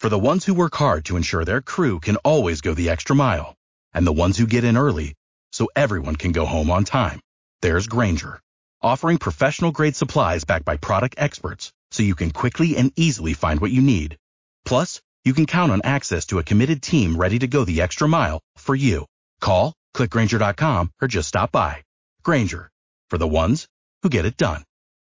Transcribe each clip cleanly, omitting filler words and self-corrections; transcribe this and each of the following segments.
For the ones who work hard to ensure their crew can always go the extra mile, and the ones who get in early so everyone can go home on time, there's Grainger, offering professional-grade supplies backed by product experts so you can quickly and easily find what you need. Plus, you can count on access to a committed team ready to go the extra mile for you. Call, click Grainger.com, or just stop by. Grainger, for the ones who get it done.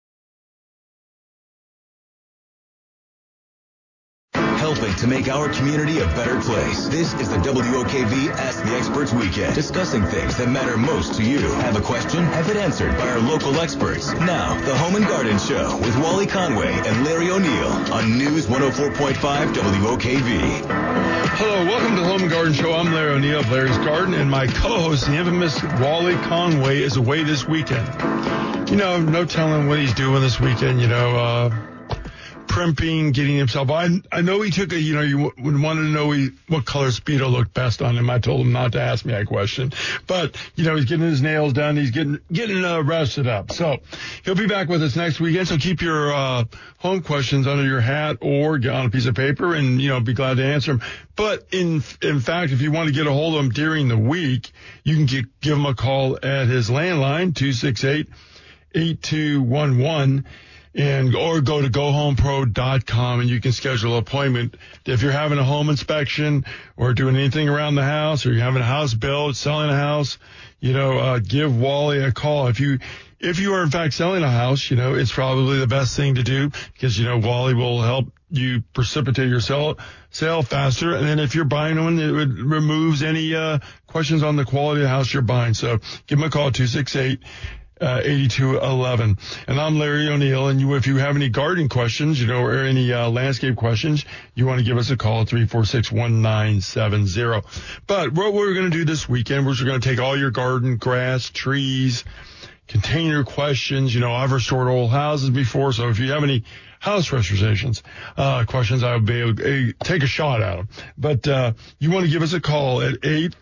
Helping to make our community a better place. This is the WOKV Ask the Experts Weekend, discussing things that matter most to you. Have a question? Have it answered by our local experts. Now, the Home and Garden Show with Wally Conway and Larry O'Neill on News 104.5 WOKV. Hello, welcome to the Home and Garden Show. I'm Larry O'Neill of Larry's Garden, and my co-host, the infamous Wally Conway, is away this weekend. You know, no telling what he's doing this weekend, primping, getting himself. I know he took you wanted to know what color Speedo looked best on him. I told him not to ask me that question. But, he's getting his nails done. He's getting rested up. So he'll be back with us next weekend. So keep your home questions under your hat or on a piece of paper and, be glad to answer them. But in fact, if you want to get a hold of him during the week, you can give him a call at his landline, 268-8211. Or go to GoHomePro.com and you can schedule an appointment. If you're having a home inspection or doing anything around the house or you're having a house built, selling a house, give Wally a call. If you are in fact selling a house, it's probably the best thing to do because, Wally will help you precipitate your sale faster. And then if you're buying one, it removes any questions on the quality of the house you're buying. So give him a call, 268-8211. And I'm Larry O'Neill, and if you have any gardening questions, or any landscape questions, you want to give us a call at 346-1970. But what we're going to do this weekend was we're going to take all your garden, grass, trees, container questions. I've restored old houses before, so if you have any house restorations questions, I would be able to take a shot at them. But you want to give us a call at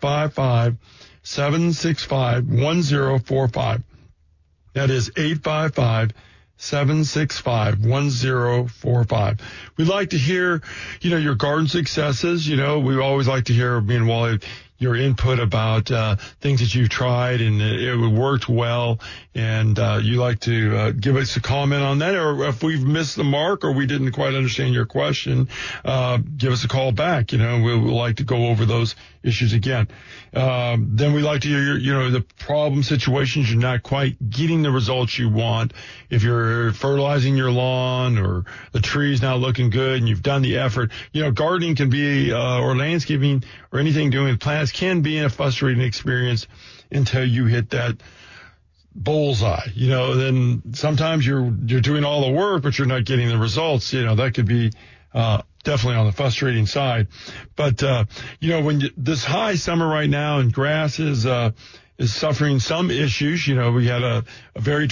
855-765-1045. That is 855-765-1045. We'd like to hear, your garden successes. We always like to hear, me and Wally, your input about things that you've tried and it worked well. And you like to give us a comment on that. Or if we've missed the mark or we didn't quite understand your question, give us a call back. We like to go over those issues again. Then we like to hear, the problem situations you're not quite getting the results you want. If you're fertilizing your lawn or the tree's not looking good and you've done the effort, gardening can be, or landscaping or anything doing with plants can be a frustrating experience until you hit that bullseye. Then sometimes you're doing all the work, but you're not getting the results. That could be, definitely on the frustrating side. But, when this high summer right now and grass is suffering some issues, we had a very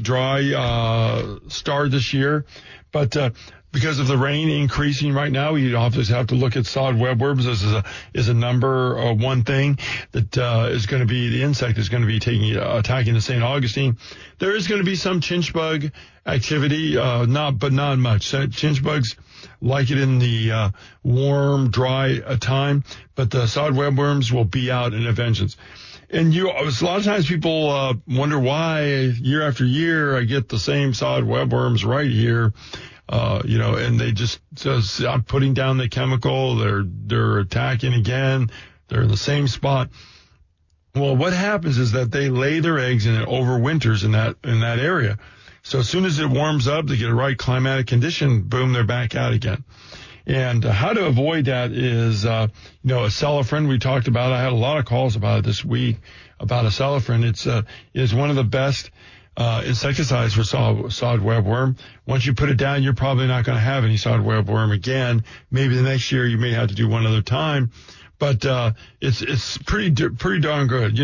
dry start this year, but, because of the rain increasing right now, we obviously have to look at sod webworms. This is a number one thing that is going to be the insect is going to be attacking the St. Augustine. There is going to be some chinch bug activity, not much. Chinch bugs like it in the warm, dry time, but the sod webworms will be out in a vengeance. And a lot of times people wonder why year after year I get the same sod webworms right here. And they just I'm putting down the chemical. They're attacking again. They're in the same spot. Well, what happens is that they lay their eggs and it overwinters in that area. So as soon as it warms up, they get a right climatic condition, boom, they're back out again. And how to avoid that is, Acelephrin we talked about. I had a lot of calls about it this week about Acelephrin. It's one of the best insecticides for sod webworm. Once you put it down, you're probably not going to have any sod webworm again. Maybe the next year you may have to do one other time, but it's pretty darn good.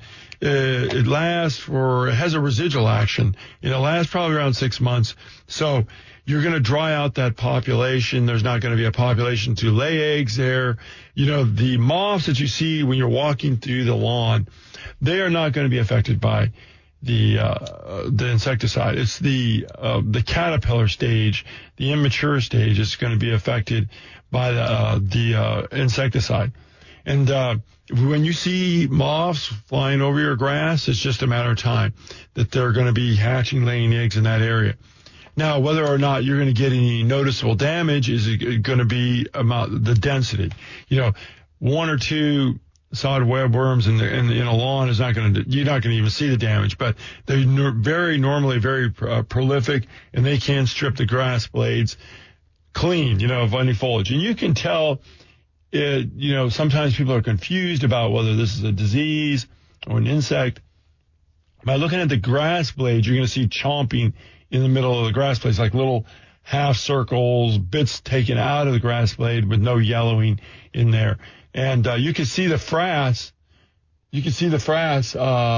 It has a residual action. It lasts probably around 6 months. So you're going to dry out that population. There's not going to be a population to lay eggs there. The moths that you see when you're walking through the lawn, they are not going to be affected by insecticide. It's the caterpillar stage, the immature stage is going to be affected by the insecticide. And when you see moths flying over your grass, it's just a matter of time that they're going to be hatching, laying eggs in that area. Now, whether or not you're going to get any noticeable damage is going to be about the density. You know, 1 or 2 sod webworms in a lawn is not going to, you're not going to even see the damage, but they're normally very prolific, and they can strip the grass blades clean, of any foliage. And you can tell sometimes people are confused about whether this is a disease or an insect. By looking at the grass blades, you're going to see chomping in the middle of the grass blades, like little half circles, bits taken out of the grass blade with no yellowing in there. And you can see the frass. You can see the frass,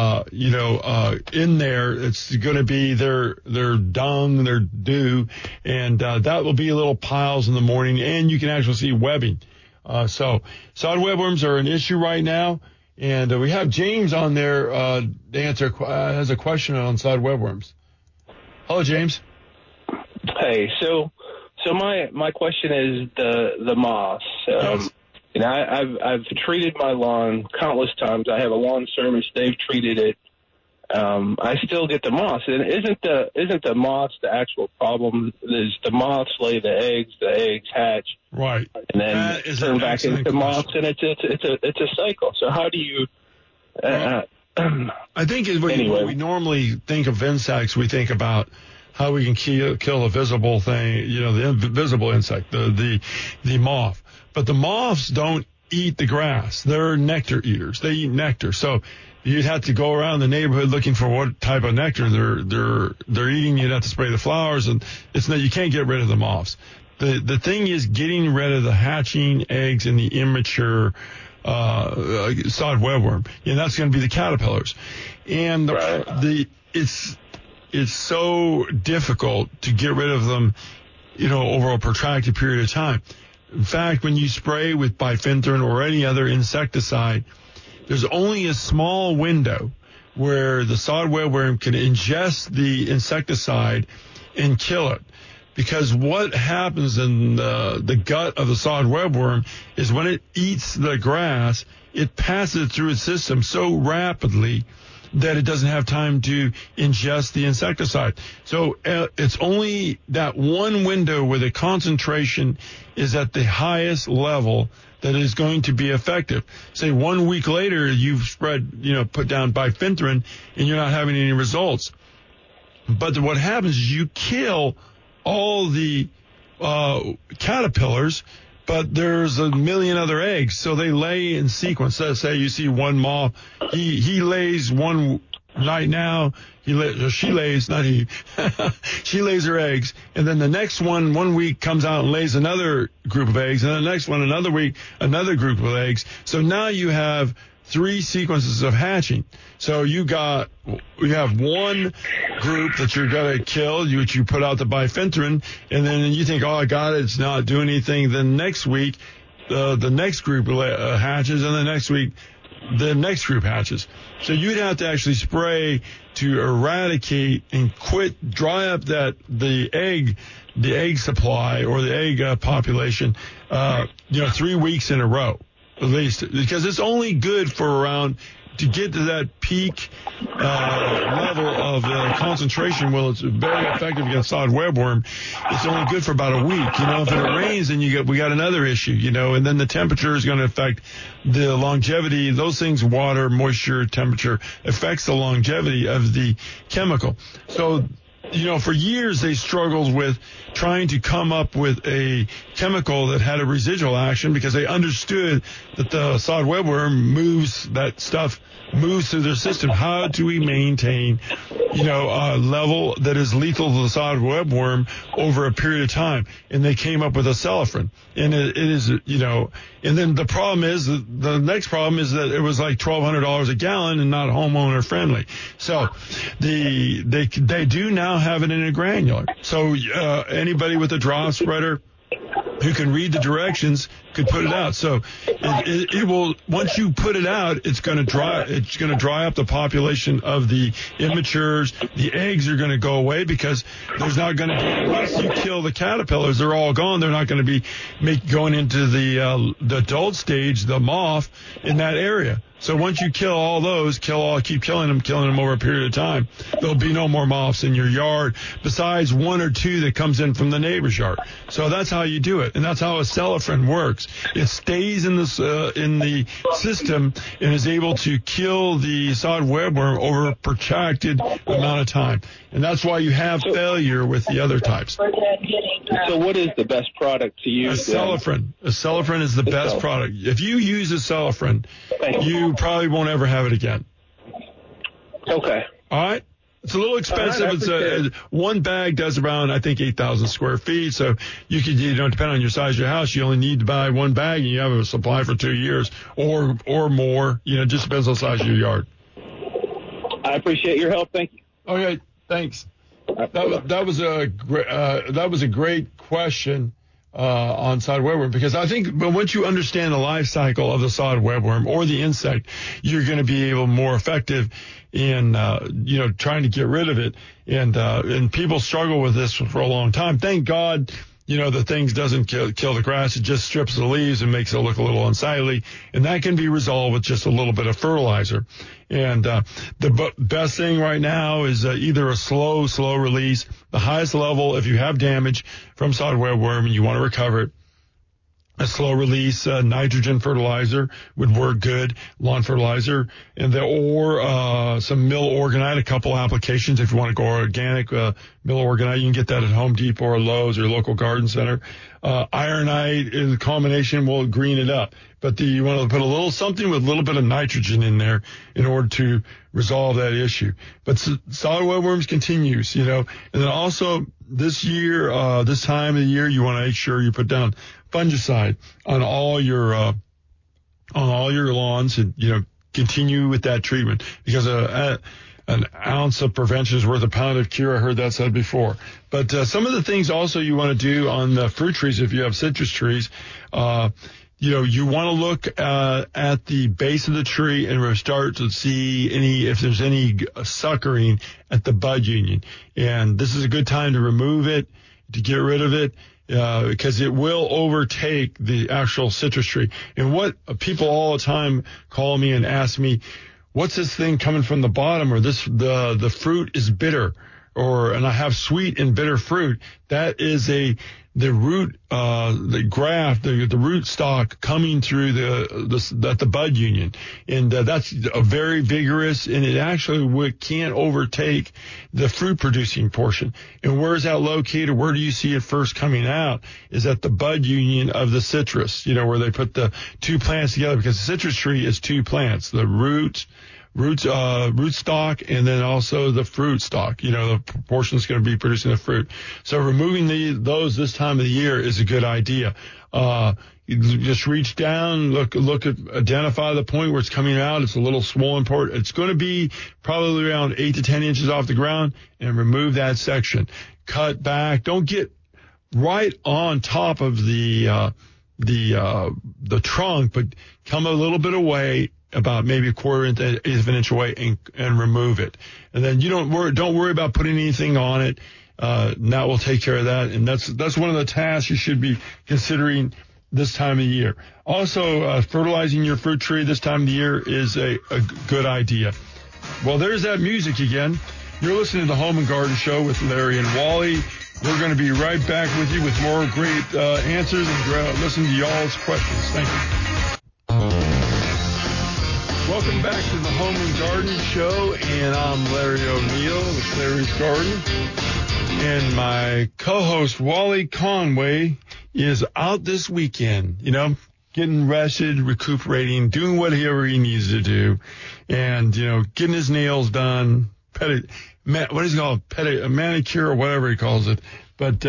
in there. It's going to be their dung, their dew, and that will be little piles in the morning. And you can actually see webbing. So sod webworms are an issue right now, and we have James on there to answer. Has a question on sod webworms. Hello, James. Hey, so my question is the moths. Yes. I've treated my lawn countless times. I have a lawn service. They've treated it. I still get the moths. And isn't the moths the actual problem? Is the moths lay the eggs hatch, right, and then turn back into moths, and it's a cycle. So how do you? I think when we normally think of insects, we think about how we can kill a visible thing, the invisible insect, the moth. But the moths don't eat the grass. They're nectar eaters. They eat nectar. So you'd have to go around the neighborhood looking for what type of nectar they're eating. You'd have to spray the flowers, and you can't get rid of the moths. The thing is getting rid of the hatching eggs and the immature sod webworm, and that's going to be the caterpillars. And it's so difficult to get rid of them, over a protracted period of time. In fact, when you spray with bifenthrin or any other insecticide, there's only a small window where the sod webworm can ingest the insecticide and kill it. Because what happens in the gut of the sod webworm is when it eats the grass, it passes it through its system so rapidly that it doesn't have time to ingest the insecticide. So it's only that one window where the concentration is at the highest level that is going to be effective. Say 1 week later, you've put down bifenthrin and you're not having any results. But what happens is you kill all the caterpillars, but there's a million other eggs, so they lay in sequence. Let's say you see one moth, he lays one night now, she lays her eggs, and then the next 1 week comes out and lays another group of eggs, and the next one another week, another group of eggs. So now you have 3 sequences of hatching. So you have one group that you're going to kill, which you put out the bifenthrin, and then you think, oh, I got it, it's not doing anything. Then next week, the next group hatches, and the next week, the next group hatches. So you'd have to actually spray to eradicate and dry up the egg supply or the egg population, 3 weeks in a row. At least, because it's only good for around to get to that peak level of concentration. Well, it's very effective against sod webworm. It's only good for about a week. If it rains, then we got another issue. And then the temperature is going to affect the longevity. Those things, water, moisture, temperature, affects the longevity of the chemical. So, for years they struggled with trying to come up with a chemical that had a residual action because they understood that the sod webworm moves through their system. How do we maintain, a level that is lethal to the sod webworm over a period of time? And they came up with acelephrin. And it is, and then the next problem is that it was like $1,200 a gallon and not homeowner friendly. So they do now have it in a granular. So anybody with a drop spreader who can read the directions could put it out. So it will, once you put it out, it's going to dry up the population of the immatures. The eggs are going to go away because there's not going to be, once you kill the caterpillars, they're all gone. They're not going to be going into the adult stage, the moth in that area. So once you kill all those, keep killing them over a period of time, there'll be no more moths in your yard besides one or two that comes in from the neighbor's yard. So that's how you do it. And that's how a Acelephrin works. It stays in the system and is able to kill the sod webworm over a protracted amount of time. And that's why you have failure with the other types. So what is the best product to use? Acelephrin. Acelephrin is the best product. If you use Acelephrin, you probably won't ever have it again. Okay. All right? It's a little expensive. Right, one bag does around, I think, 8,000 square feet. So you could, depending on your size of your house, you only need to buy one bag and you have a supply for 2 years or more. It just depends on the size of your yard. I appreciate your help. Thank you. Okay. Thanks. That was a great question on sod webworm, because I think once you understand the life cycle of the sod webworm or the insect, you're going to be able more effective in trying to get rid of it. And people struggle with this for a long time. Thank God. The things doesn't kill the grass. It just strips the leaves and makes it look a little unsightly. And that can be resolved with just a little bit of fertilizer. And the best thing right now is either a slow release. The highest level, if you have damage from sod webworm and you want to recover it, a slow release nitrogen fertilizer would work good, lawn fertilizer, or some mill organite, a couple applications. If you want to go organic, mill organite, you can get that at Home Depot or Lowe's or local garden center. Ironite in combination will green it up. But you want to put something with a little bit of nitrogen in there in order to resolve that issue. But sod webworms continues, and then also this year, this time of the year, you want to make sure you put down fungicide on all your lawns, and continue with that treatment, because an ounce of prevention is worth a pound of cure. I heard that said before. But some of the things also you want to do on the fruit trees, if you have citrus trees, you want to look at the base of the tree and start to see if there's any suckering at the bud union. And this is a good time to remove it, to get rid of it, because it will overtake the actual citrus tree. And what people all the time call me and ask me, what's this thing coming from the bottom, or the fruit is bitter, and I have sweet and bitter fruit. That is the root, the graft, the root stock coming through the bud union. And that's a very vigorous, and it actually can't overtake the fruit producing portion. And where is that located? Where do you see it first coming out? Is at the bud union of the citrus, where they put the two plants together, because the citrus tree is two plants, the root stock, and then also the fruit stock, the portion that's going to be producing the fruit. So removing those this time of the year is a good idea. You just reach down, identify the point where it's coming out. It's a little swollen part. It's going to be probably around 8 to 10 inches off the ground, and remove that section. Cut back. Don't get right on top of the trunk, but come a little bit away, about maybe a quarter of an inch away, and remove it. And then you don't worry about putting anything on it. That will take care of that. And that's one of the tasks you should be considering this time of year. Also, fertilizing your fruit tree this time of the year is a good idea. Well, there's that music again. You're listening to the Home and Garden Show with Larry and Wally. We're going to be right back with you with more great answers and listen to y'all's questions. Thank you. Welcome back to the Home and Garden Show, and I'm Larry O'Neill with Larry's Garden. And my co-host, Wally Conway, is out this weekend, getting rested, recuperating, doing whatever he needs to do, and, getting his nails done, what is it called? A manicure or whatever he calls it. But,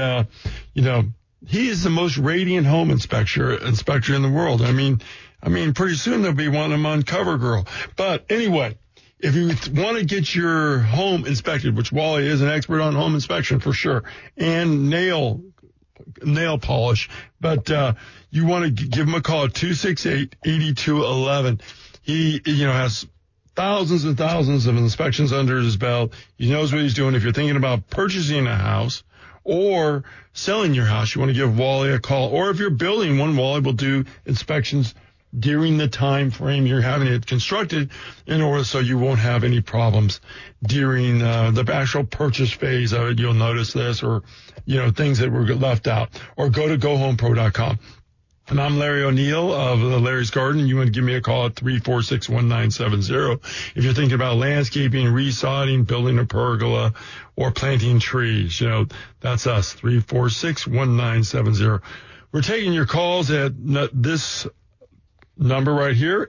he is the most radiant home inspector in the world. I mean, pretty soon there'll be one of them on CoverGirl. But anyway, if you want to get your home inspected, which Wally is an expert on home inspection for sure, and nail nail polish. But you want to give him a call at 268-8211. He, has thousands and thousands of inspections under his belt. He knows what he's doing. If you're thinking about purchasing a house or selling your house, you want to give Wally a call. Or if you're building one, Wally will do inspections during the time frame you're having it constructed in order so you won't have any problems during the actual purchase phase of it. You'll notice this or, things that were left out. Or go to GoHomePro.com. And I'm Larry O'Neill of Larry's Garden. You want to give me a call at 346-1970. If you're thinking about landscaping, resodding, building a pergola, or planting trees, that's us, 346-1970. We're taking your calls at this number right here,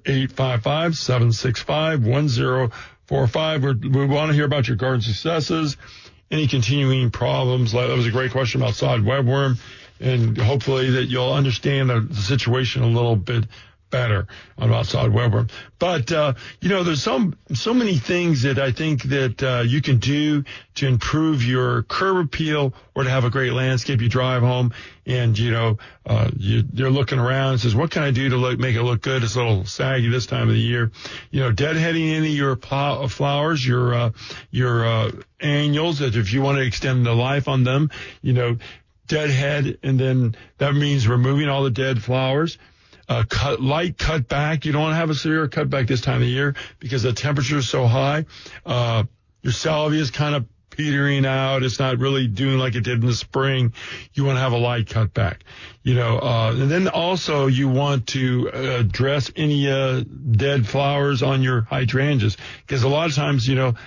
855-765-1045. We want to hear about your garden successes, any continuing problems. That was a great question about sod webworm, and hopefully that you'll understand the situation a little bit better about sod webworm. But, there's so many things that I think that you can do to improve your curb appeal or to have a great landscape. You drive home and, you're looking around and says, what can I do to make it look good? It's a little saggy this time of the year. Deadheading any of your flowers, your annuals, that if you want to extend the life on them, deadhead, and then that means removing all the dead flowers. Light cut back. You don't want to have a severe cut back this time of the year because the temperature is so high. Your salvia is kind of petering out. It's not really doing like it did in the spring. You want to have a light cut back, and then also you want to address any dead flowers on your hydrangeas because a lot of times,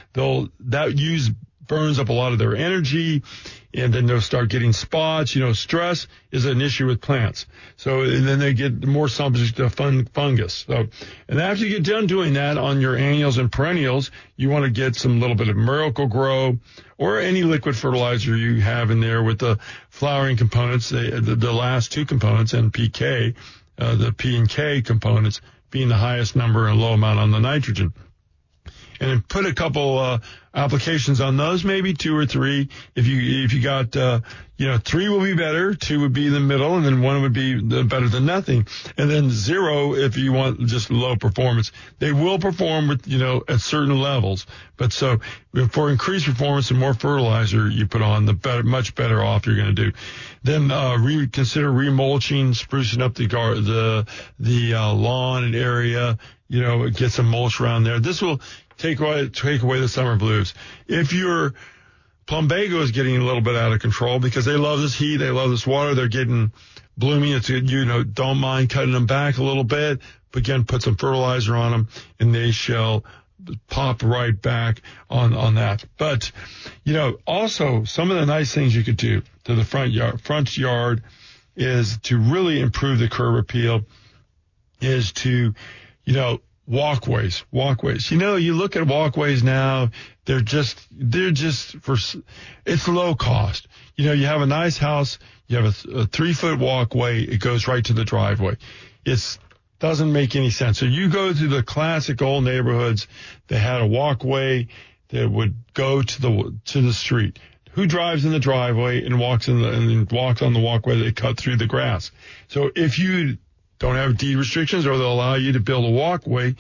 burns up a lot of their energy, and then they'll start getting spots. Stress is an issue with plants. So, and then they get more subject to fungus. So, and after you get done doing that on your annuals and perennials, you want to get some little bit of Miracle-Gro or any liquid fertilizer you have in there with the flowering components, the last two components, NPK, the P and K components being the highest number and low amount on the nitrogen. And then put a couple applications on those, maybe 2 or 3. If you got 3 will be better, 2 would be in the middle, and then 1 would be better than nothing, and then 0 if you want just low performance. They will perform with at certain levels, but so for increased performance and more fertilizer you put on, the much better off you're going to do. Then consider remulching, sprucing up the lawn and area. Get some mulch around there. This will take away the summer blues. If your plumbago is getting a little bit out of control because they love this heat, they love this water, they're getting blooming, don't mind cutting them back a little bit, but again, put some fertilizer on them and they shall pop right back on that. But, also some of the nice things you could do to the front yard is to really improve the curb appeal is to, walkways. You look at walkways now, they're just it's low cost. You have a nice house, you have a 3-foot walkway, it goes right to the driveway. It doesn't make any sense. So you go to the classic old neighborhoods that had a walkway that would go to the street. Who drives in the driveway and walks on the walkway that cut through the grass? So if you don't have deed restrictions or they'll allow you to build a walkway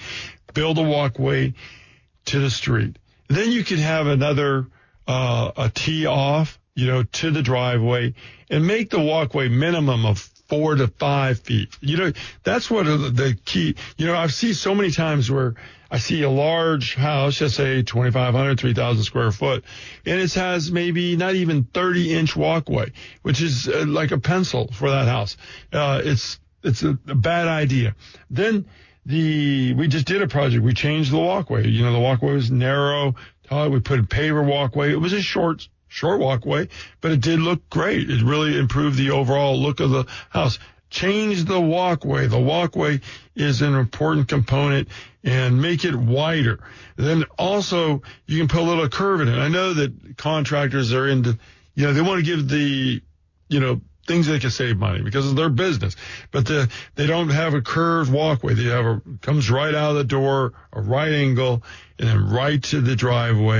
to the street. Then you could have another, a tee off, to the driveway and make the walkway minimum of 4 to 5 feet. That's what the key, I've seen so many times where I see a large house, just say 2,500, 3,000 square foot, and it has maybe not even 30-inch walkway, which is like a pencil for that house. It's a bad idea. Then we just did a project. We changed the walkway. The walkway was narrow. We put a paver walkway. It was a short walkway, but it did look great. It really improved the overall look of the house. Change the walkway. The walkway is an important component and make it wider. Then also you can put a little curve in it. I know that contractors are into, they want to give the, things they can save money because of their business, but they don't have a curved walkway. They have comes right out of the door, a right angle, and then right to the driveway.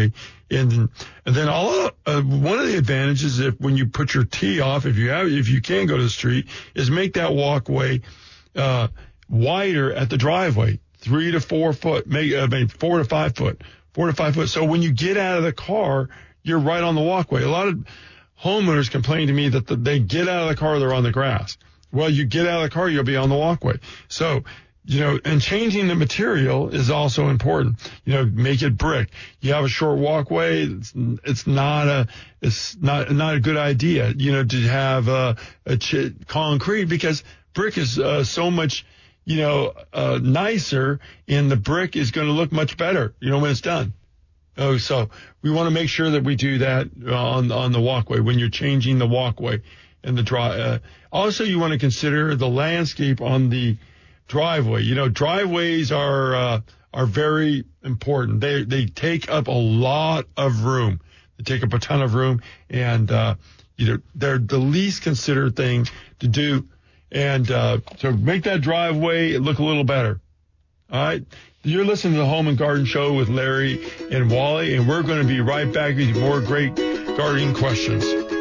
And then one of the advantages when you put your tee off, if you can go to the street, is make that walkway wider at the driveway, 3 to 4 foot, 4 to 5 foot, 4 to 5 foot. So when you get out of the car, you're right on the walkway. A lot of homeowners complain to me that they get out of the car, they're on the grass. Well, you get out of the car, you'll be on the walkway. So, and changing the material is also important. Make it brick. You have a short walkway. It's not a good idea, to have concrete, because brick is so much, nicer, and the brick is going to look much better, when it's done. Oh, so we want to make sure that we do that on the walkway when you're changing the walkway and the also, you want to consider the landscape on the driveway. Driveways are very important. They take up a lot of room. They take up a ton of room, and they're the least considered thing to do. And so make that driveway look a little better. All right. You're listening to the Home and Garden Show with Larry and Wally, and we're going to be right back with more great gardening questions.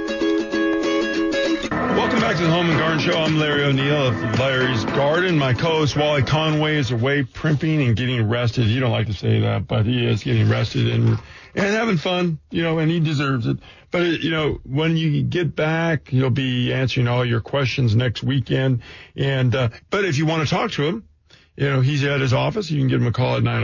Welcome back to the Home and Garden Show. I'm Larry O'Neill of Larry's Garden. My co-host Wally Conway is away primping and getting rested. You don't like to say that, but he is getting rested and having fun, and he deserves it. But, when you get back, he'll be answering all your questions next weekend. And but if you want to talk to him, he's at his office. You can give him a call at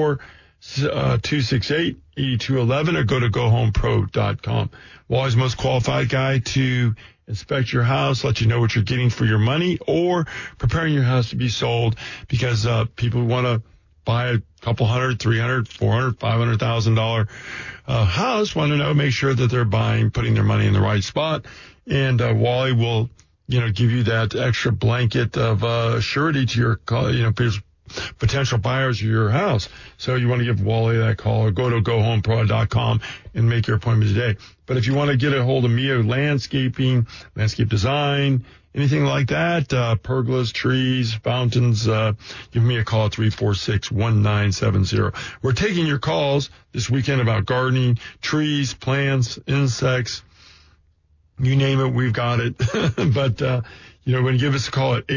904-268-8211 or go to gohomepro.com. Wally's most qualified guy to inspect your house, let you know what you're getting for your money, or preparing your house to be sold, because people want to buy a couple $100,000, $300,000, $400,000, $500,000 house, want to make sure that they're putting their money in the right spot. And Wally will give you that extra blanket of surety to your, potential buyers of your house. So you want to give Wally that call, or go to gohomepro.com and make your appointment today. But if you want to get a hold of me, of landscaping, landscape design, anything like that, pergolas, trees, fountains, give me a call at 346-1970. We're taking your calls this weekend about gardening, trees, plants, insects. You name it, we've got it. But, when you give us a call at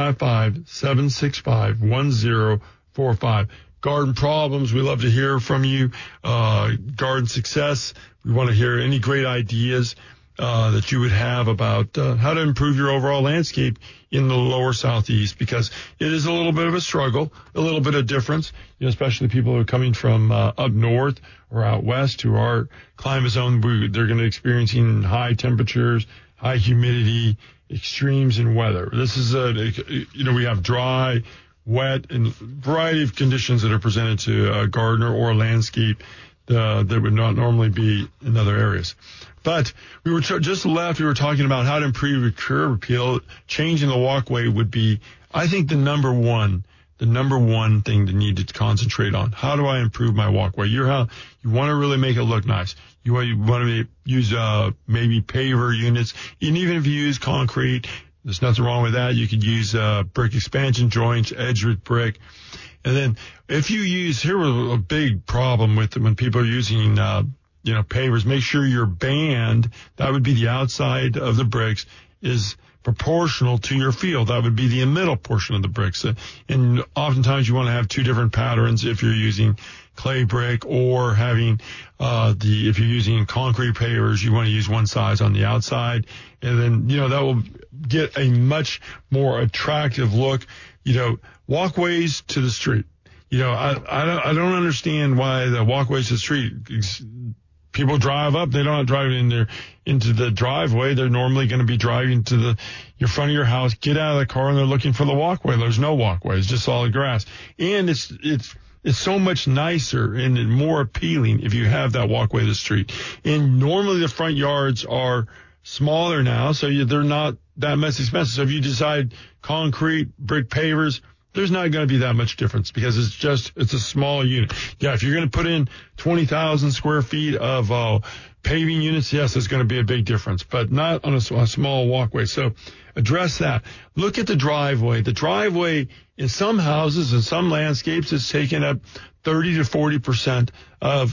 855-765-1045. Garden problems, we love to hear from you. Garden success, we want to hear any great ideas that you would have about how to improve your overall landscape in the lower southeast, because it is a little bit of a struggle, a little bit of difference, especially people who are coming from up north or out west, who are climate zone. They're going to be experiencing high temperatures, high humidity, extremes in weather. This is we have dry, wet, and variety of conditions that are presented to a gardener or a landscape that would not normally be in other areas. But we were just left. We were talking about how to improve your curb appeal. Changing the walkway would be, I think, the number one thing to need to concentrate on. How do I improve my walkway? You want to really make it look nice. You want to use maybe paver units, and even if you use concrete, there's nothing wrong with that. You could use brick expansion joints, edged with brick. And then if you use, here was a big problem with when people are using pavers, make sure your band, that would be the outside of the bricks, is proportional to your field. That would be the middle portion of the bricks. And oftentimes you want to have two different patterns if you're using clay brick, or having if you're using concrete pavers, you want to use one size on the outside. And then, that will get a much more attractive look. Walkways to the street. I don't understand why the walkways to the street, people drive up, they don't drive into the driveway. They're normally going to be driving to your front of your house, get out of the car, and they're looking for the walkway. There's no walkway. It's just solid grass. And it's so much nicer and more appealing if you have that walkway to the street. And normally the front yards are smaller now, so they're not that much expensive. So if you decide concrete, brick pavers, there's not going to be that much difference, because it's a small unit. Yeah, if you're going to put in 20,000 square feet of paving units, yes, it's going to be a big difference, but not on a small walkway. So address that. Look at the driveway. The driveway in some houses and some landscapes is taking up 30 to 40% of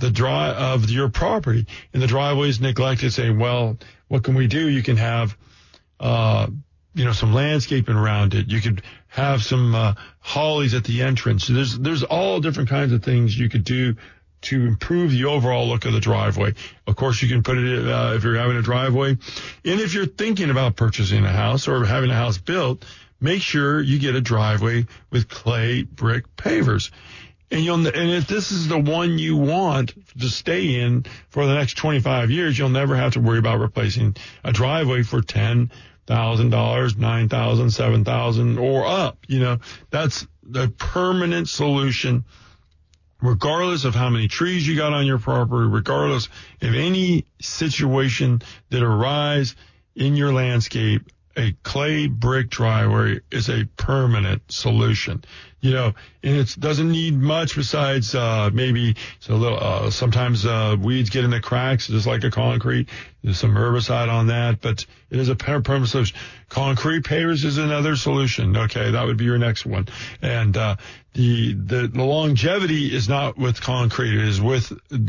of your property, and the driveway is neglected, saying, well, what can we do? You can have, some landscaping around it. You could have some hollies at the entrance. So there's all different kinds of things you could do to improve the overall look of the driveway. Of course, you can put it if you're having a driveway. And if you're thinking about purchasing a house or having a house built, make sure you get a driveway with clay brick pavers. And if this is the one you want to stay in for the next 25 years, you'll never have to worry about replacing a driveway for $10,000, $9,000, $7,000 or up. That's the permanent solution, regardless of how many trees you got on your property, regardless of any situation that arise in your landscape. A clay brick driveway is a permanent solution. And it doesn't need much besides sometimes weeds get in the cracks, just like a concrete. There's some herbicide on that, but it is a permanent solution. Concrete pavers is another solution. Okay, that would be your next one. And the longevity is not with concrete. It is with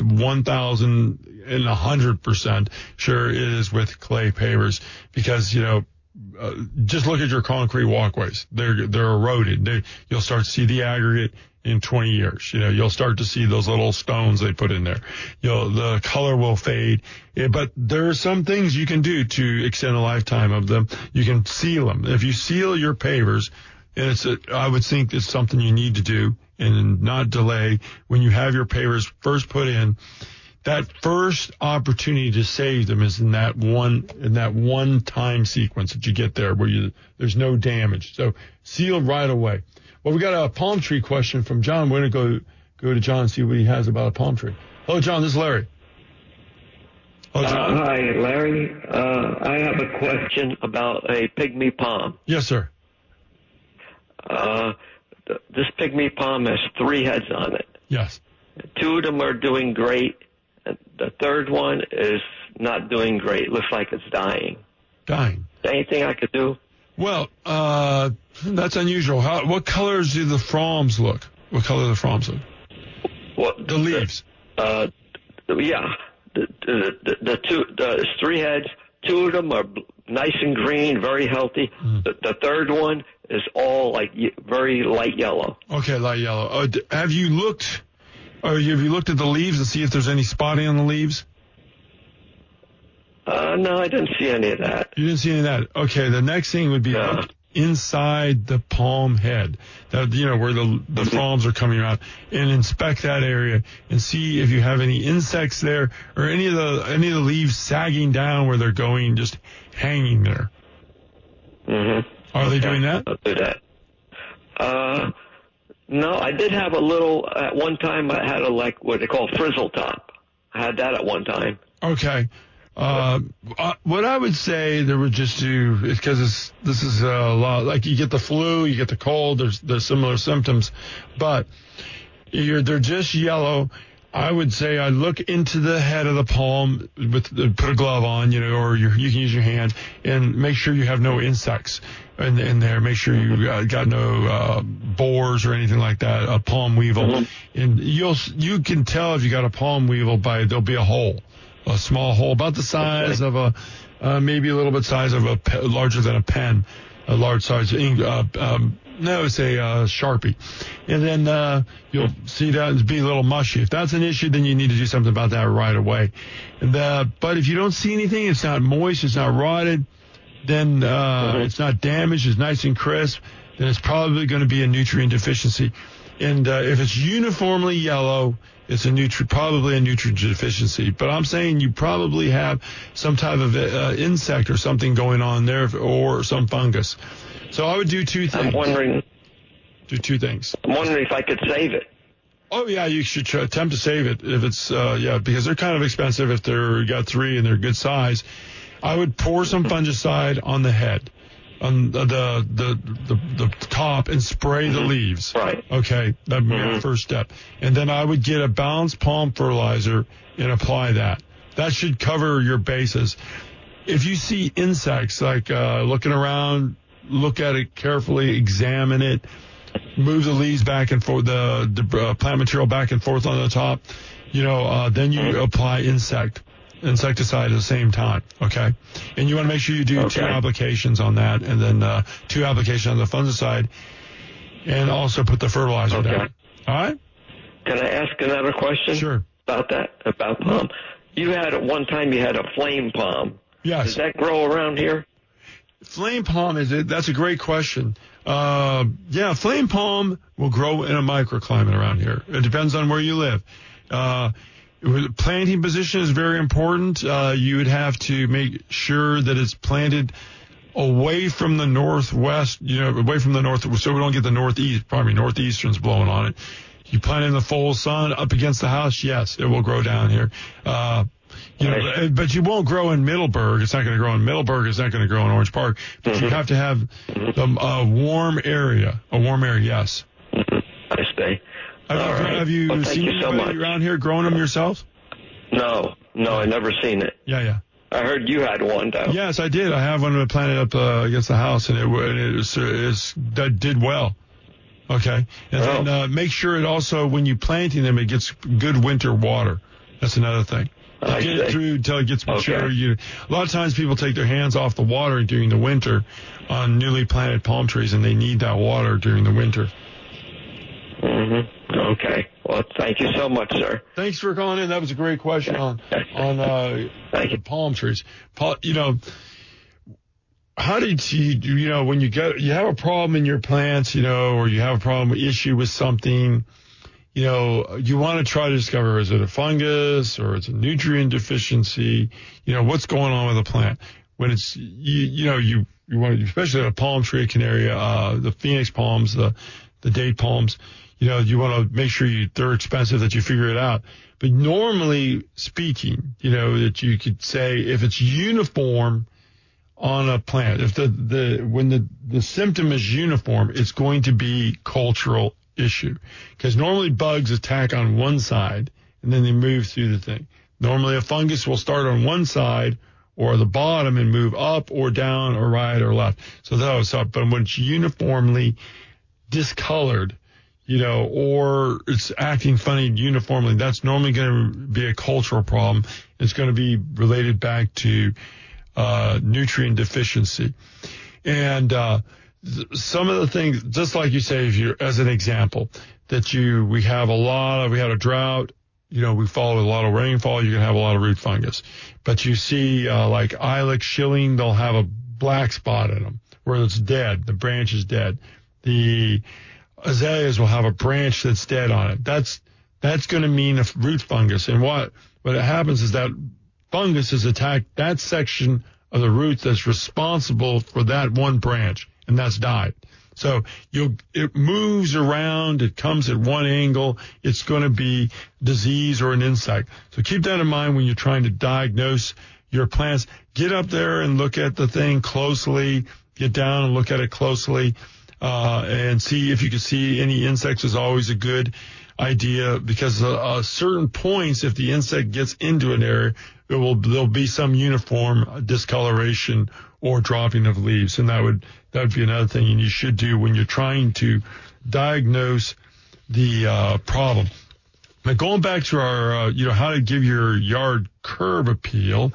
1,100% sure it is with clay pavers, because just look at your concrete walkways. They're eroded. You'll start to see the aggregate in 20 years. You'll start to see those little stones they put in there. The color will fade. But there are some things you can do to extend the lifetime of them. You can seal them. If you seal your pavers, and I would think it's something you need to do and not delay when you have your pavers first put in. That first opportunity to save them is in that one time sequence that you get there where there's no damage. So seal right away. Well, we got a palm tree question from John. We're going to go to John and see what he has about a palm tree. Hello, John. This is Larry. Hello, John. Hi, Larry. I have a question about a pygmy palm. Yes, sir. This pygmy palm has 3 heads on it. Yes. 2 of them are doing great. The third one is not doing great. Looks like it's dying. Dying. Anything I could do? Well, that's unusual. What colors do the fronds look? What color do the fronds look? The leaves. Yeah. The 3 heads. 2 of them are nice and green, very healthy. The third one is all like very light yellow. Okay, light yellow. Have you looked at the leaves to see if there's any spotting on the leaves? No, I didn't see any of that. You didn't see any of that? Okay, the next thing would be look inside the palm head, where the fronds are coming out, and inspect that area and see if you have any insects there or any of the leaves sagging down where they're going, just hanging there. Mm-hmm. Are they doing that? I'll do that. No, I did have a little, at one time I had what they call frizzle top. I had that at one time. Okay. What I would say they would just do, because this is a lot, like you get the flu, you get the cold, there's similar symptoms, but they're just yellow. I would say I'd look into the head of the palm, put a glove on, or you can use your hand, and make sure you have no insects in there. Make sure you got no boars or anything like that, a palm weevil. Mm-hmm. And you can tell if you got a palm weevil there'll be a hole. A small hole, about the size of maybe a little bit size of larger than a pen, a large size ink. It's a Sharpie. And then you'll see that and be a little mushy. If that's an issue, then you need to do something about that right away. But if you don't see anything, it's not moist, it's not rotted, then it's not damaged, it's nice and crisp, then it's probably going to be a nutrient deficiency. And if it's uniformly yellow, it's probably a nutrient deficiency. But I'm saying you probably have some type of insect or something going on there, or some fungus. So I would do 2 things. Do 2 things. I'm wondering if I could save it. Oh, yeah, you should attempt to save it if it's, because they're kind of expensive if you got 3 and they're good size. I would pour some fungicide on the head, on the top, and spray the leaves. Right. Okay, that would be my first step. And then I would get a balanced palm fertilizer and apply that. That should cover your bases. If you see insects, like looking around, look at it carefully, examine it. move the leaves back and forth, the plant material back and forth on the top, then you apply insecticide at the same time, okay? And you want to make sure you do 2 applications on that, and then 2 applications on the fungicide, and also put the fertilizer down. All right? Can I ask another question? Sure. About that, about palm? You had at one time you had a flame palm. Yes. Does that grow around here? Flame palm that's a great question. Flame palm will grow in a microclimate around here. It depends on where you live. Planting position is very important. You would have to make sure that it's planted away from the northwest, away from the north, so we don't get the northeasterns blowing on it. You plant it in the full sun up against the house, yes, it will grow down here. But you won't grow in Middleburg. It's not going to grow in Middleburg. It's not going to grow in Orange Park. But you have to have a warm area. A warm area, yes. I see. Have you seen anybody around here growing them yourself? No, I never seen it. Yeah. I heard you had one, though. Yes, I did. I have one planted up against the house, and that did well. Okay. And then make sure it also, when you're planting them, it gets good winter water. That's another thing. Get it through until it gets mature. A lot of times people take their hands off the water during the winter on newly planted palm trees, and they need that water during the winter. Mm-hmm. Okay. Well, thank you so much, sir. Thanks for calling in. That was a great question on palm trees. How did you, when you have a problem in your plants, or you have a problem, issue with something, you want to try to discover, is it a fungus or it's a nutrient deficiency? What's going on with the plant? When it's, you want to, especially a palm tree, Canaria, the Phoenix palms, the date palms, you want to make sure they're expensive, that you figure it out. But normally speaking, that you could say if it's uniform on a plant, if when the symptom is uniform, it's going to be cultural issue, because normally bugs attack on one side and then they move through the thing. Normally a fungus will start on one side or the bottom and move up or down or right or left. So that was up. But when it's uniformly discolored, or it's acting funny uniformly, that's normally going to be a cultural problem. It's going to be related back to nutrient deficiency. And some of the things, just like you say, as an example, that we had a drought, we follow a lot of rainfall, you can have a lot of root fungus. But you see, like Ilex shilling, they'll have a black spot in them where it's dead, the branch is dead. The azaleas will have a branch that's dead on it. That's going to mean a root fungus. And what happens is that fungus has attacked that section of the root that's responsible for that one branch, and that's died. So it moves around, it comes at one angle, it's going to be disease or an insect. So keep that in mind when you're trying to diagnose your plants. Get up there and look at the thing closely, get down and look at it closely, and see if you can see any insects is always a good idea, because certain points, if the insect gets into an area, there'll be some uniform discoloration or dropping of leaves, and that would be another thing you should do when you're trying to diagnose the problem. Now, going back to our, how to give your yard curb appeal,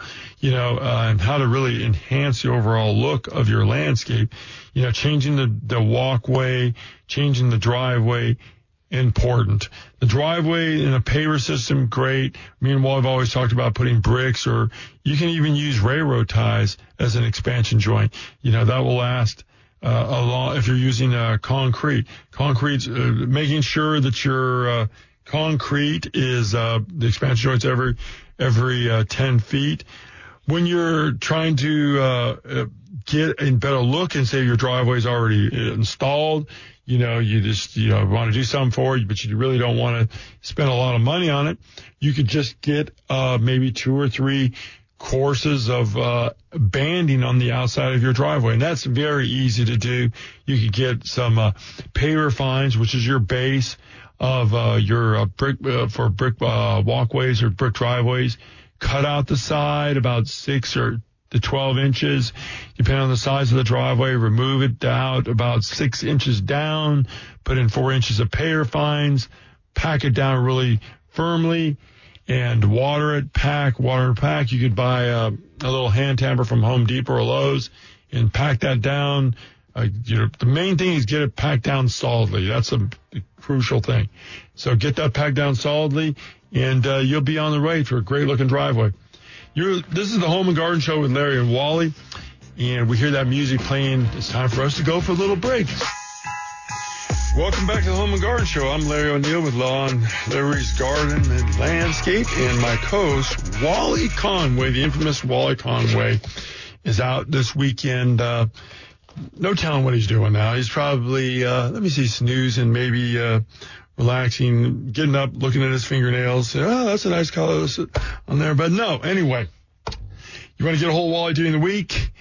and how to really enhance the overall look of your landscape, changing the walkway, changing the driveway, important. The driveway in a paver system, great. Me and Walt have always talked about putting bricks, or you can even use railroad ties as an expansion joint. That will last a lot if you're using concrete. Concrete's making sure that your concrete is the expansion joints every 10 feet. When you're trying to get a better look and say your driveway's already installed, you just want to do something for it, but you really don't want to spend a lot of money on it, you could just get maybe 2 or 3 courses of banding on the outside of your driveway, and that's very easy to do. You could get some paver fines, which is your base of your brick for brick walkways or brick driveways. Cut out the side about 6 or to 12 inches, depending on the size of the driveway. Remove it out about 6 inches down, put in 4 inches of pear fines, pack it down really firmly, and water it, water and pack. You could buy a little hand tamper from Home Depot or Lowe's and pack that down. The main thing is get it packed down solidly. That's a crucial thing. So get that packed down solidly, and you'll be on the way for a great-looking driveway. This is the Home and Garden Show with Larry and Wally, and we hear that music playing. It's time for us to go for a little break. Welcome back to the Home and Garden Show. I'm Larry O'Neill with Larry's Garden and Landscape, and my co-host, Wally Conway, the infamous Wally Conway, is out this weekend. No telling what he's doing now. He's probably, snoozing, maybe relaxing, getting up, looking at his fingernails. Oh, that's a nice color on there. But no, anyway, you want to get a hold of Wally during the week,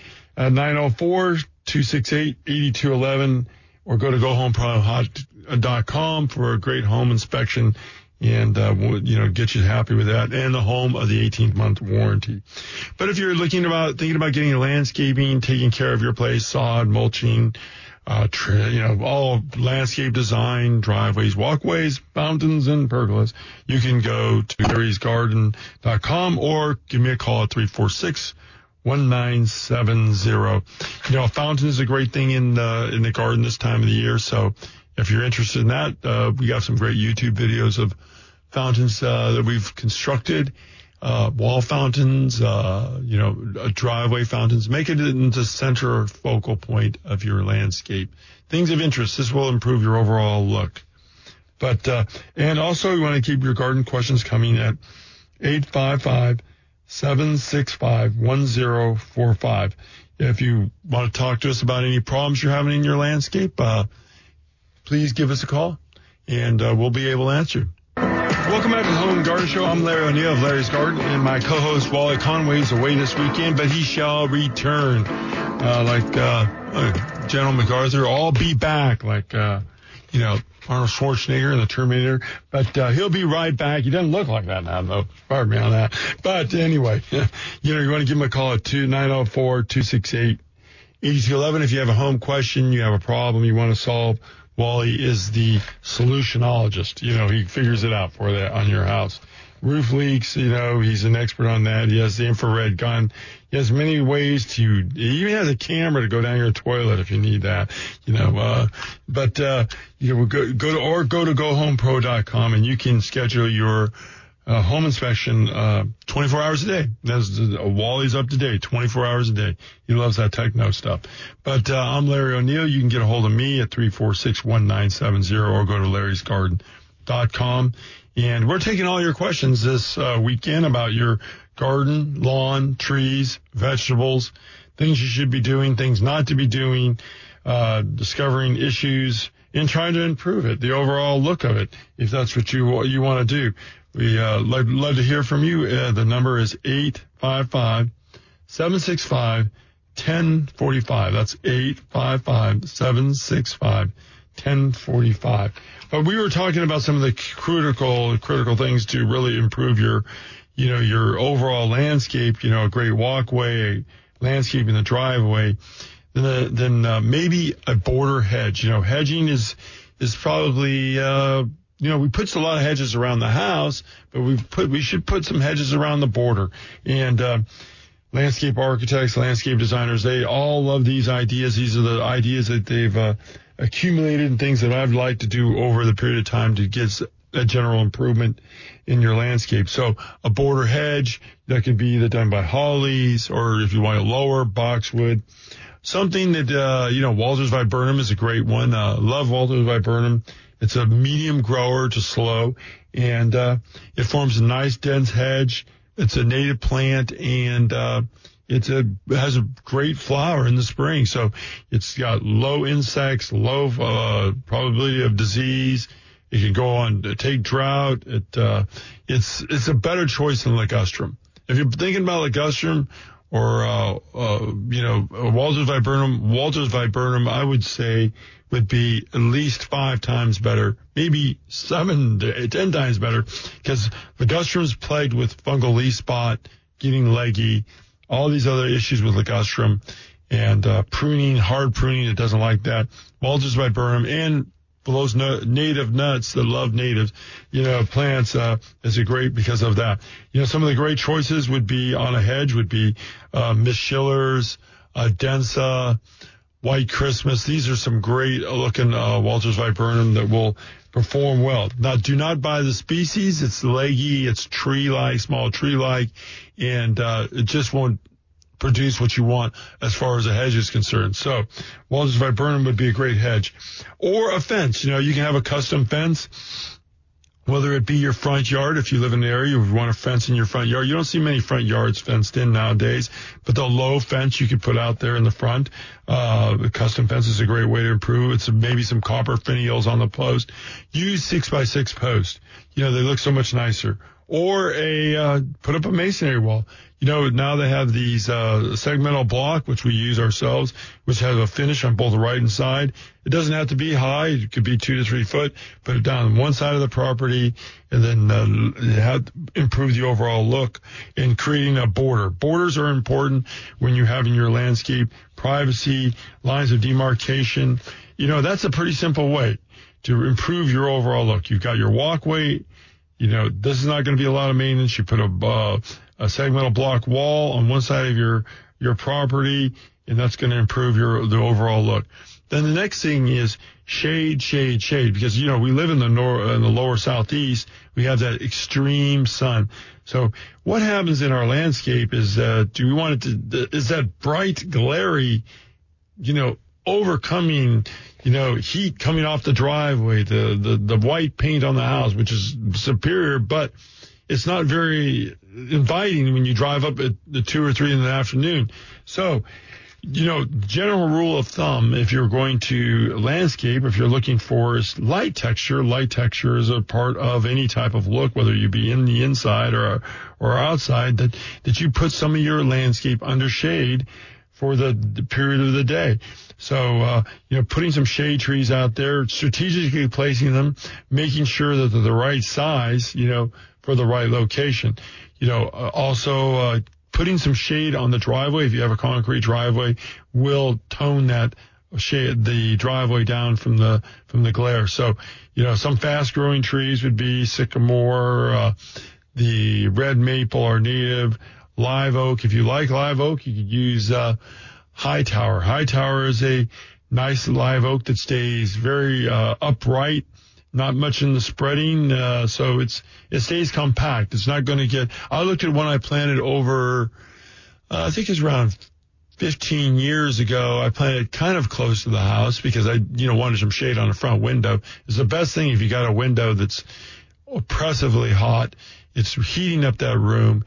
904-268-8211, or go to GoHomePro.com for a great home inspection and, get you happy with that, and the home of the 18-month warranty. But if you're thinking about getting landscaping, taking care of your place, sod, mulching, all landscape design, driveways, walkways, fountains, and pergolas, you can go to Larry'sGarden.com or give me a call at 346-1970. A fountain is a great thing in the garden this time of the year, so if you're interested in that, we got some great YouTube videos of fountains that we've constructed, wall fountains, driveway fountains. Make it into center focal point of your landscape. Things of interest. This will improve your overall look. But and also you want to keep your garden questions coming at 855-765-1045. If you want to talk to us about any problems you're having in your landscape, please give us a call, and we'll be able to answer. Welcome back to the Home and Garden Show. I'm Larry O'Neill of Larry's Garden, and my co-host Wally Conway is away this weekend, but he shall return. General MacArthur, I'll be back, Arnold Schwarzenegger in the Terminator. But he'll be right back. He doesn't look like that now, though. Pardon me on that. But anyway, you want to give him a call at 904-268-8211 if you have a home question, you have a problem you want to solve. Wally is the solutionologist. He figures it out for that on your house. Roof leaks, he's an expert on that. He has the infrared gun. He has many ways he even has a camera to go down your toilet if you need that, go to GoHomePro.com and you can schedule your home inspection 24 hours a day. Wally's up to date 24 hours a day. He loves that techno stuff. But I'm Larry O'Neill. You can get a hold of me at 346-1970 or go to Larry'sGarden.com. And we're taking all your questions this weekend about your garden, lawn, trees, vegetables, things you should be doing, things not to be doing, discovering issues, and trying to improve it, the overall look of it, if that's what you want to do. We love to hear from you. The number is 855-765-1045. That's 855-765-1045. But we were talking about some of the critical things to really improve your overall landscape. A great walkway, landscape in the driveway. Then maybe a border hedge. Hedging is probably. We put a lot of hedges around the house, but we should put some hedges around the border. And landscape architects, landscape designers, they all love these ideas. These are the ideas that they've accumulated and things that I'd like to do over the period of time to get a general improvement in your landscape. So a border hedge, that could be either done by hollies or if you want it lower, boxwood. Something that, Walters viburnum is a great one. Love Walters viburnum. It's a medium grower to slow, and it forms a nice dense hedge. It's a native plant, and it has a great flower in the spring. So it's got low insects, low probability of disease. It can go on to take drought. It's a better choice than ligustrum. If you're thinking about ligustrum or Walters viburnum, I would say would be at least 5 times better, maybe 7 to 10 times better, because ligustrum is plagued with fungal leaf spot, getting leggy, all these other issues with ligustrum and pruning, hard pruning. It doesn't like that. Walters Viburnum and for those native nuts that love natives, plants, is a great because of that. Some of the great choices would be on a hedge would be Miss Schiller's, Densa, White Christmas. These are some great looking Walters Viburnum that will perform well. Now, do not buy the species. It's leggy, it's tree-like, small tree-like, and it just won't produce what you want as far as a hedge is concerned. So Walters Viburnum would be a great hedge. Or a fence. You can have a custom fence, whether it be your front yard. If you live in an area, you would want a fence in your front yard. You don't see many front yards fenced in nowadays, but the low fence you could put out there in the front. The custom fence is a great way to improve. It's maybe some copper finials on the post. Use 6x6 post. They look so much nicer. Or put up a masonry wall. Now they have these segmental block, which we use ourselves, which has a finish on both the right and side. It doesn't have to be high. It could be 2 to 3 foot. Put it down on one side of the property, and then improve the overall look in creating a border. Borders are important when you're having your landscape. Privacy, lines of demarcation. That's a pretty simple way to improve your overall look. You've got your walkway. This is not going to be a lot of maintenance. You put a segmental block wall on one side of your property, and that's going to improve the overall look. Then the next thing is shade, because, we live in the lower southeast. We have that extreme sun. So what happens in our landscape is, is that bright, glary, overcoming, heat coming off the driveway, the white paint on the house, which is superior, but it's not very inviting when you drive up at the 2 or 3 in the afternoon. So, general rule of thumb, if you're going to landscape, if you're looking for light texture is a part of any type of look, whether you be in the inside or outside, that you put some of your landscape under shade for the period of the day. So, putting some shade trees out there, strategically placing them, making sure that they're the right size, for the right location. Also, putting some shade on the driveway, if you have a concrete driveway, will tone that shade, the driveway down from the glare. So, some fast growing trees would be sycamore, the red maple or native, live oak. If you like live oak, you could use, Hightower. Hightower is a nice live oak that stays very, upright, not much in the spreading, so it stays compact. It's not going to get. I looked at one I planted over, I think it's around 15 years ago. I planted kind of close to the house because I, wanted some shade on the front window. It's the best thing if you got a window that's oppressively hot. It's heating up that room.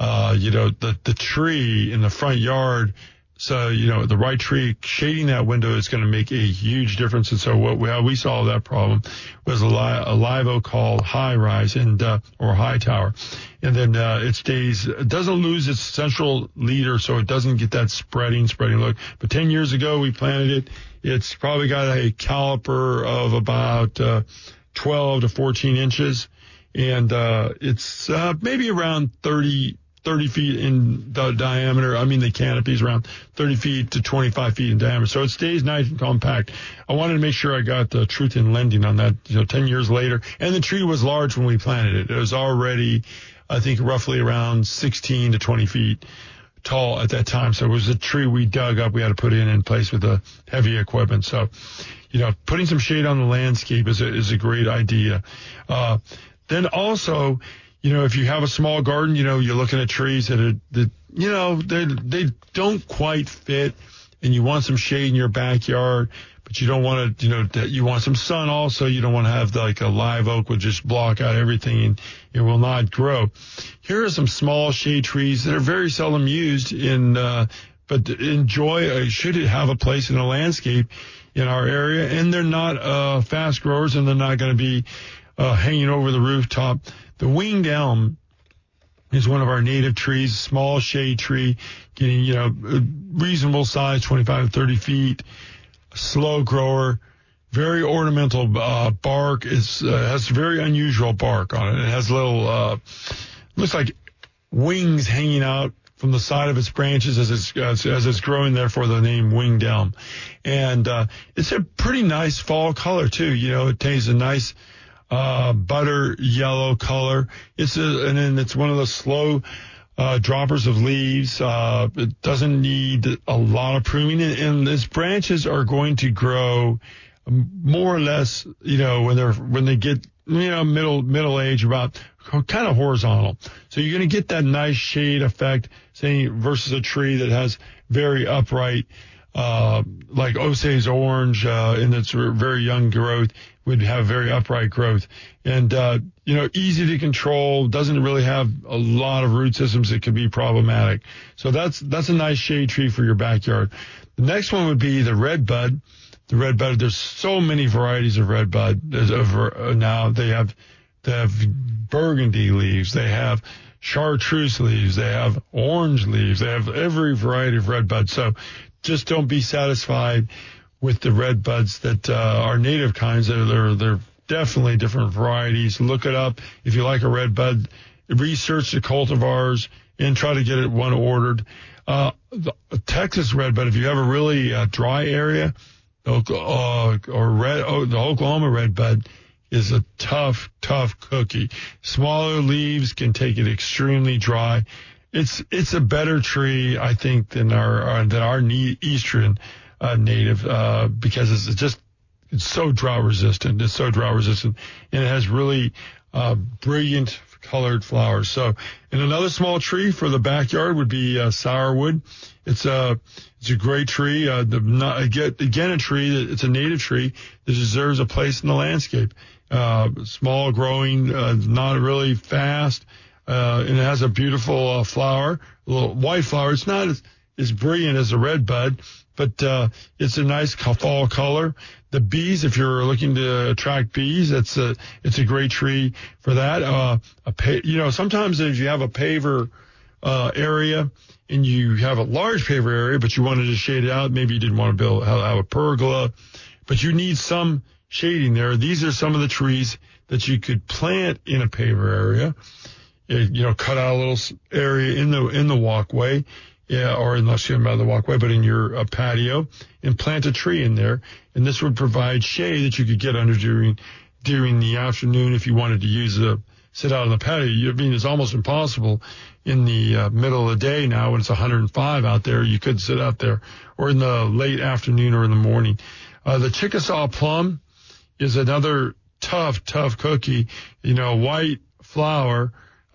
The tree in the front yard. So, the right tree shading that window is going to make a huge difference. And so how we solved that problem was a live oak called High Rise or Hightower. And then, it doesn't lose its central leader, so it doesn't get that spreading look. But 10 years ago, we planted it. It's probably got a caliper of about, 12 to 14 inches. And, it's, maybe around 30 feet in the diameter. I mean, the canopy is around 30 feet to 25 feet in diameter. So it stays nice and compact. I wanted to make sure I got the truth in lending on that, 10 years later. And the tree was large when we planted it. It was already, I think, roughly around 16 to 20 feet tall at that time. So it was a tree we dug up. We had to put in place with the heavy equipment. So, putting some shade on the landscape is a great idea. Then also, if you have a small garden, you're looking at trees that they don't quite fit, and you want some shade in your backyard, but you don't want to, you want some sun also. You don't want to have like a live oak would just block out everything and it will not grow. Here are some small shade trees that are very seldom used but should have a place in a landscape in our area, and they're not fast growers, and they're not going to be hanging over the rooftop. The winged elm is one of our native trees, small shade tree, getting, reasonable size, 25 to 30 feet, slow grower, very ornamental, bark. Has very unusual bark on it. It has little, looks like wings hanging out from the side of its branches as it's growing, therefore the name winged elm. And it's a pretty nice fall color too. It takes a nice butter yellow color. And then it's one of those slow droppers of leaves. It doesn't need a lot of pruning, and its branches are going to grow more or less, when they get middle age, about kind of horizontal. So you're going to get that nice shade effect, say, versus a tree that has very upright, like Osage orange, in its very young growth, would have very upright growth. And, easy to control, doesn't really have a lot of root systems that could be problematic. So that's a nice shade tree for your backyard. The next one would be the redbud. The redbud, there's so many varieties of redbud now. They have burgundy leaves, they have chartreuse leaves, they have orange leaves, they have every variety of redbud. So just don't be satisfied with the redbuds that are native kinds. They're definitely different varieties. Look it up. If you like a redbud, research the cultivars and try to get one ordered. The Texas redbud, if you have a really dry area, the Oklahoma redbud is a tough cookie. Smaller leaves can take it extremely dry. It's a better tree, I think, than our eastern native, because it's so drought resistant. It's so drought resistant, and it has really brilliant colored flowers. So, and another small tree for the backyard would be sourwood. It's a great tree. Again, a tree it's a native tree that deserves a place in the landscape. Small growing, not really fast, and it has a beautiful flower, a little white flower. It's not as brilliant as a redbud, but it's a nice fall color. The bees, if you're looking to attract bees, it's a great tree for that. Sometimes if you have a paver area and you have a large paver area, but you wanted to shade it out, maybe you didn't want to have a pergola, but you need some shading there. These are some of the trees that you could plant in a paver area. Cut out a little area in the walkway. Yeah, or unless you're about the walkway, but in your patio, and plant a tree in there. And this would provide shade that you could get under during the afternoon if you wanted to sit out on the patio. It's almost impossible in the middle of the day now when it's 105 out there. You could sit out there, or in the late afternoon or in the morning. The Chickasaw plum is another tough cookie. White flower,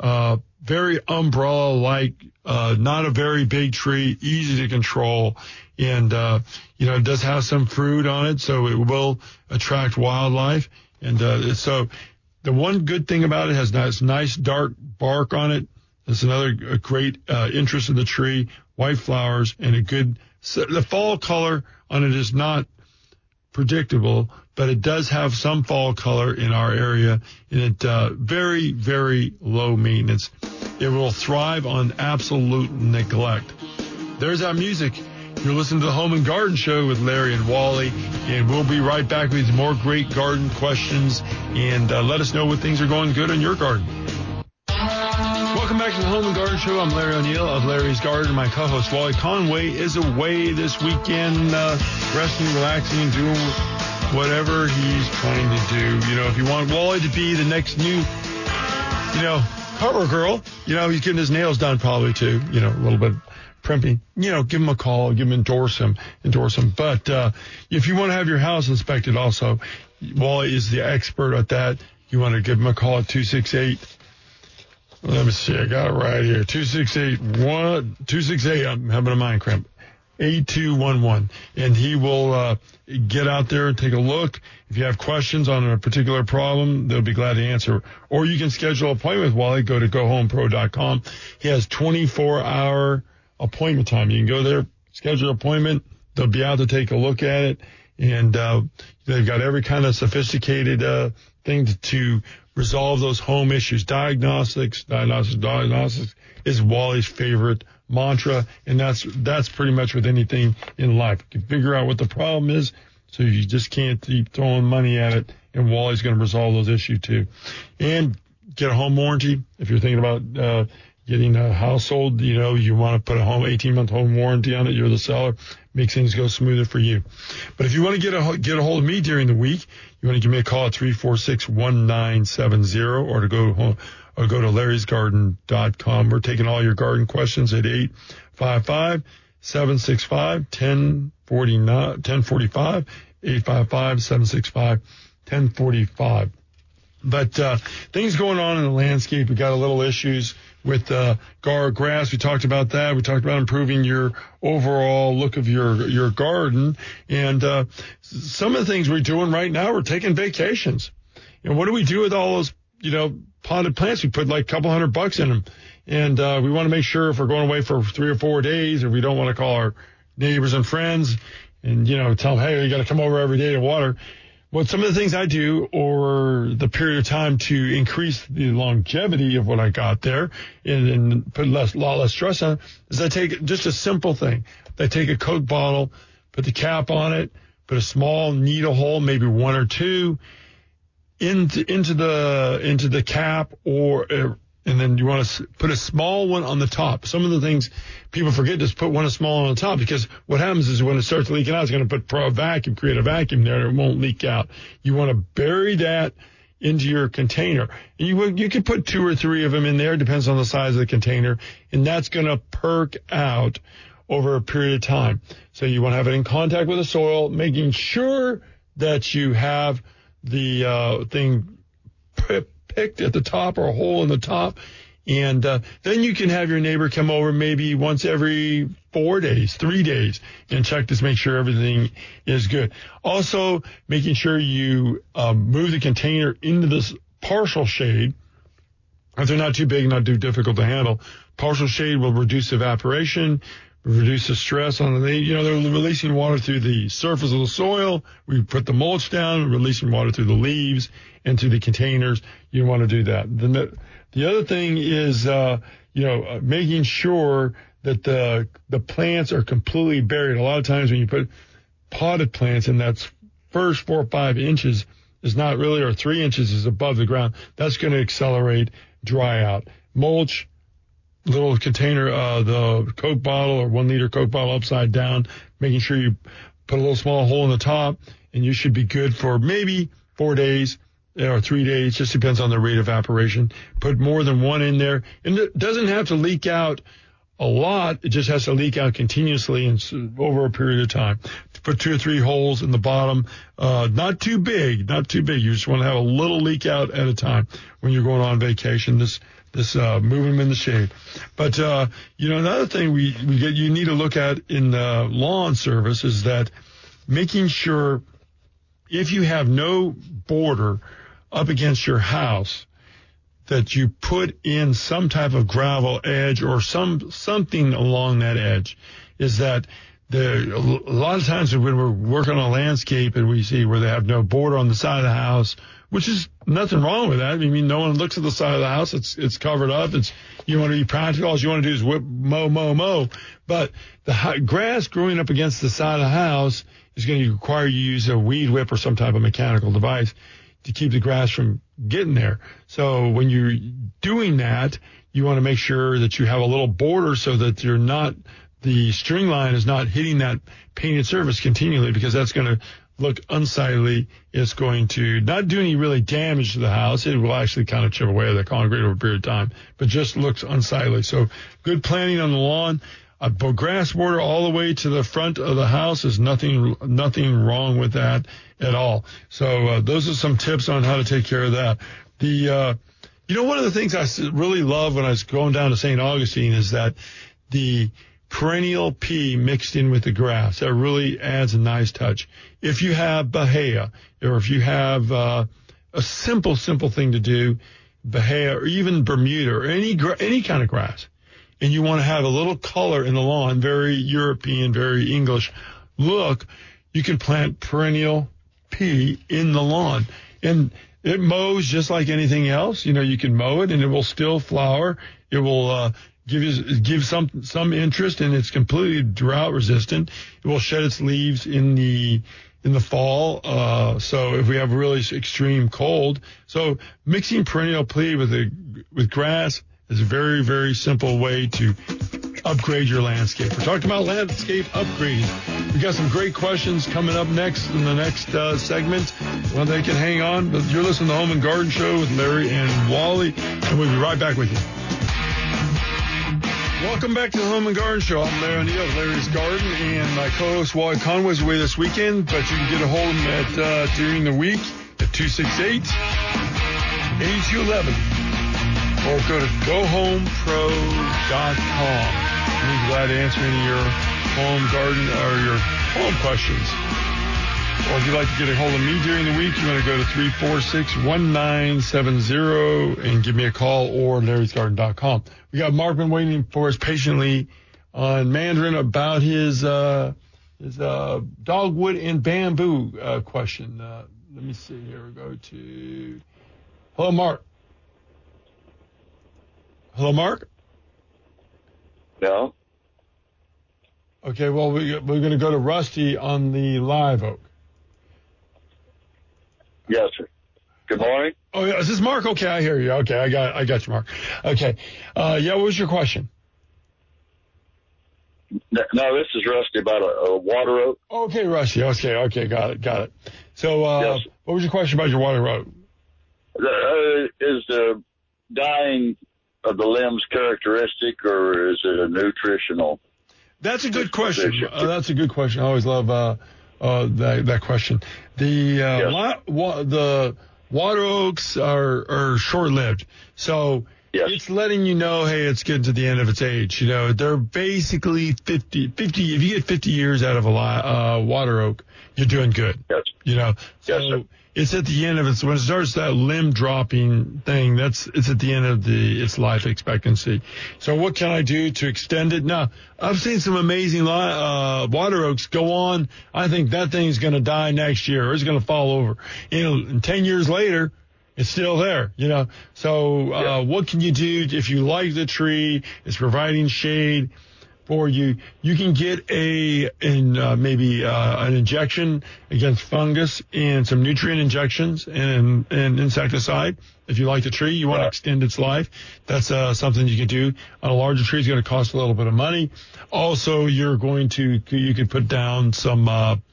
very umbrella-like, not a very big tree, easy to control, and it does have some fruit on it, so it will attract wildlife. And so the one good thing about it has nice dark bark on it. That's another great interest in the tree. White flowers and the fall color on it is not predictable, but it does have some fall color in our area, and it very, very low maintenance. It will thrive on absolute neglect. There's our music. You're listening to the Home and Garden Show with Larry and Wally, and we'll be right back with more great garden questions, and let us know when things are going good in your garden. Welcome back to the Home and Garden Show. I'm Larry O'Neill of Larry's Garden. My co-host Wally Conway is away this weekend, resting, relaxing, doing whatever he's trying to do. If you want Wally to be the next new, cover girl, he's getting his nails done probably too, a little bit primping, give him a call, endorse him. But if you want to have your house inspected also, Wally is the expert at that. You want to give him a call at 268. Let me see. I got it right here. 268. I'm having a mind cramp. 8211. And he will get out there and take a look. If you have questions on a particular problem, they'll be glad to answer. Or you can schedule an appointment with Wally. Go to GoHomePro.com. He has 24-hour appointment time. You can go there, schedule an appointment. They'll be out to take a look at it. And they've got every kind of sophisticated thing to resolve those home issues. Diagnostics is Wally's favorite mantra, and that's pretty much with anything in life. You can figure out what the problem is, so you just can't keep throwing money at it, and Wally's going to resolve those issues too. And get a home warranty if you're thinking about getting a household, you want to put a 18-month home warranty on it. You're the seller. Makes things go smoother for you. But if you want to get a hold of me during the week, you want to give me a call at 346-1970 or go to larrysgarden.com. We're taking all your garden questions at 855-765-1045, 855-765-1045. But things going on in the landscape. We got a little issues with grass. We talked about that. We talked about improving your overall look of your garden. And some of the things we're doing right now, we're taking vacations. And what do we do with all those, potted plants? We put like a couple $100 in them. And we want to make sure if we're going away for 3 or 4 days, or we don't want to call our neighbors and friends and, tell them, hey, you got to come over every day to water. Well, some of the things I do over the period of time to increase the longevity of what I got there and put a lot less stress on it is I take just a simple thing. I take a Coke bottle, put the cap on it, put a small needle hole, maybe 1 or 2, into the cap, and then you want to put a small one on the top. Some of the things people forget is put one small on the top, because what happens is when it starts leaking out, it's going to create a vacuum there, and it won't leak out. You want to bury that into your container. And you can put 2 or 3 of them in there, depends on the size of the container, and that's going to perk out over a period of time. So you want to have it in contact with the soil, making sure that you have the thing picked at the top, or a hole in the top. And then you can have your neighbor come over maybe once every 4 days, 3 days, and check to make sure everything is good. Also, making sure you move the container into this partial shade. If they're not too big, not too difficult to handle, partial shade will reduce evaporation, reduce the stress on the, they're releasing water through the surface of the soil. We put the mulch down, releasing water through the leaves and through the containers. You want to do that. The other thing is, making sure that the plants are completely buried. A lot of times when you put potted plants in, that first 4 or 5 inches is not really, or 3 inches is above the ground. That's going to accelerate dry out. Mulch, little container, the Coke bottle or 1 liter Coke bottle upside down, making sure you put a little small hole in the top, and you should be good for maybe 4 days or 3 days. Just depends on the rate of evaporation. Put more than 1 in there, and it doesn't have to leak out a lot. It just has to leak out continuously and over a period of time. Put 2 or 3 holes in the bottom, not too big. You just want to have a little leak out at a time when you're going on vacation. This move them in the shade. But, another thing you need to look at in the lawn service is that making sure if you have no border up against your house, that you put in some type of gravel edge or something along that edge. Is that a lot of times when we're working on a landscape and we see where they have no border on the side of the house, which is nothing wrong with that. I mean, no one looks at the side of the house. It's covered up. You want to be practical. All you want to do is mow. But the grass growing up against the side of the house is going to require you to use a weed whip or some type of mechanical device to keep the grass from getting there. So when you're doing that, you want to make sure that you have a little border so that the string line is not hitting that painted surface continually, because that's going to look unsightly. It's going to not do any really damage to the house. It will actually kind of chip away the concrete over a period of time, but just looks unsightly. So good planning on the lawn. A grass border all the way to the front of the house is nothing wrong with that at all. So those are some tips on how to take care of that. One of the things I really love when I was going down to St. Augustine is that the perennial pea mixed in with the grass. That really adds a nice touch. If you have Bahia, or if you have a simple thing to do, Bahia or even Bermuda or any kind of grass, and you want to have a little color in the lawn, very European, very English look, you can plant perennial pea in the lawn. And it mows just like anything else. You can mow it and it will still flower. It will give some interest, and it's completely drought resistant. It will shed its leaves in the fall. So if we have really extreme cold, so mixing perennial pea with grass It's a very, very simple way to upgrade your landscape. We're talking about landscape upgrading. We got some great questions coming up next in the next segment. Well, they can hang on. But you're listening to the Home and Garden Show with Larry and Wally, and we'll be right back with you. Welcome back to the Home and Garden Show. I'm Larry O'Neill of Larry's Garden, and my co-host Wally Conway is away this weekend, but you can get a hold of him at during the week at 268-8211, or go to GoHomePro.com. We'll be glad to answer any of your home, garden, or your home questions. Or if you'd like to get a hold of me during the week, you want to go to 346-1970 and give me a call, or Larry'sGarden.com. We got Mark been waiting for us patiently on Mandarin about his dogwood and bamboo question. Let me see here. We go to hello, Mark. Hello, Mark. No. Okay. Well, we're going to go to Rusty on the live oak. Yes, sir. Good morning. Oh, yeah. Is this Mark? Okay, I hear you. Okay, I got you, Mark. Okay. Yeah, what was your question? No, this is Rusty about a water oak. Okay, Rusty. Okay, got it. So, Yes. What was your question about your water oak? Is the dying of the limbs characteristic, or is it a nutritional? That's a good question. That's a good question. I always love that question. The water oaks are short-lived, so Yes. it's letting you know, hey, it's getting to the end of its age. You know, they're basically 50. If you get 50 years out of a water oak, you're doing good. Yes. You know, so Yes, sir. it's at the end of when it starts that limb dropping thing. It's at the end of its life expectancy. So what can I do to extend it? Now, I've seen some amazing water oaks go on. I think that thing's going to die next year, or it's going to fall over. You know, and 10 years later, it's still there. You know, so what can you do if you like the tree? It's providing shade for you. You can get maybe an injection against fungus and some nutrient injections and insecticide. If you like the tree, you want to extend its life. That's something you can do. On a larger tree, it's going to cost a little bit of money. Also, you can put down some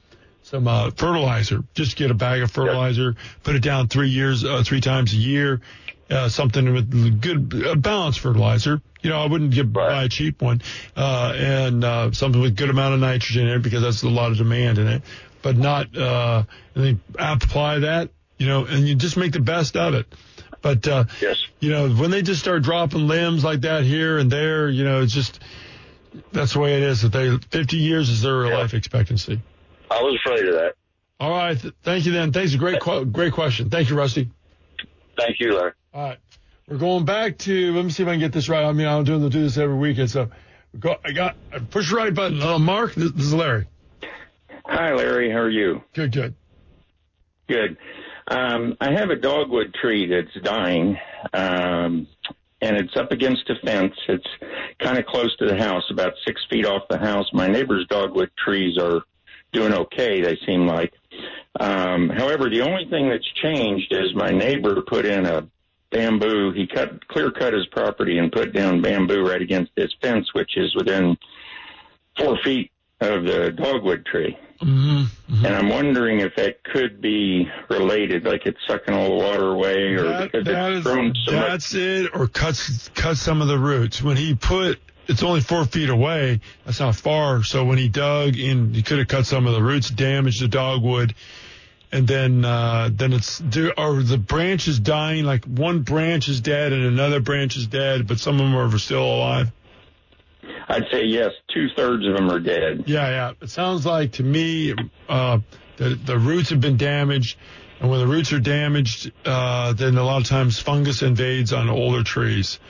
fertilizer. Just get a bag of fertilizer, put it down 3 times a year. Something with good balanced fertilizer. You know, I wouldn't buy a cheap one, and something with good amount of nitrogen in it, because that's a lot of demand in it. But not, and then apply that, you know, and you just make the best of it. But you know, when they just start dropping limbs like that here and there, you know, it's just that's the way it is. That 50 years is their life expectancy. I was afraid of that. All right, thank you. Then thanks. Great question. Thank you, Rusty. Thank you, Larry. All right. We're going back to, let me see if I can get this right. I mean, I'll do this every weekend. So I push the right button. Mark, this is Larry. Hi, Larry. How are you? Good. Good. I have a dogwood tree that's dying, and it's up against a fence. It's kind of close to the house, about 6 feet off the house. My neighbor's dogwood trees are doing okay, they seem like. However, the only thing that's changed is my neighbor put in a bamboo. He clear cut his property and put down bamboo right against his fence, which is within 4 feet of the dogwood tree. And I'm wondering if that could be related, like it's sucking all the water away, or because it's grown so much. That's it, or cut some of the roots. When he it's only 4 feet away. That's not far. So when he dug in, he could have cut some of the roots, damaged the dogwood. And then are the branches dying? Like one branch is dead and another branch is dead, but some of them are still alive? I'd say yes. 2/3 of them are dead. Yeah. It sounds like to me the roots have been damaged. And when the roots are damaged, then a lot of times fungus invades on older trees.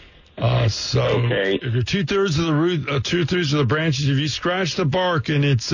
If you're 2/3 of the root, 2/3 of the branches, if you scratch the bark and it's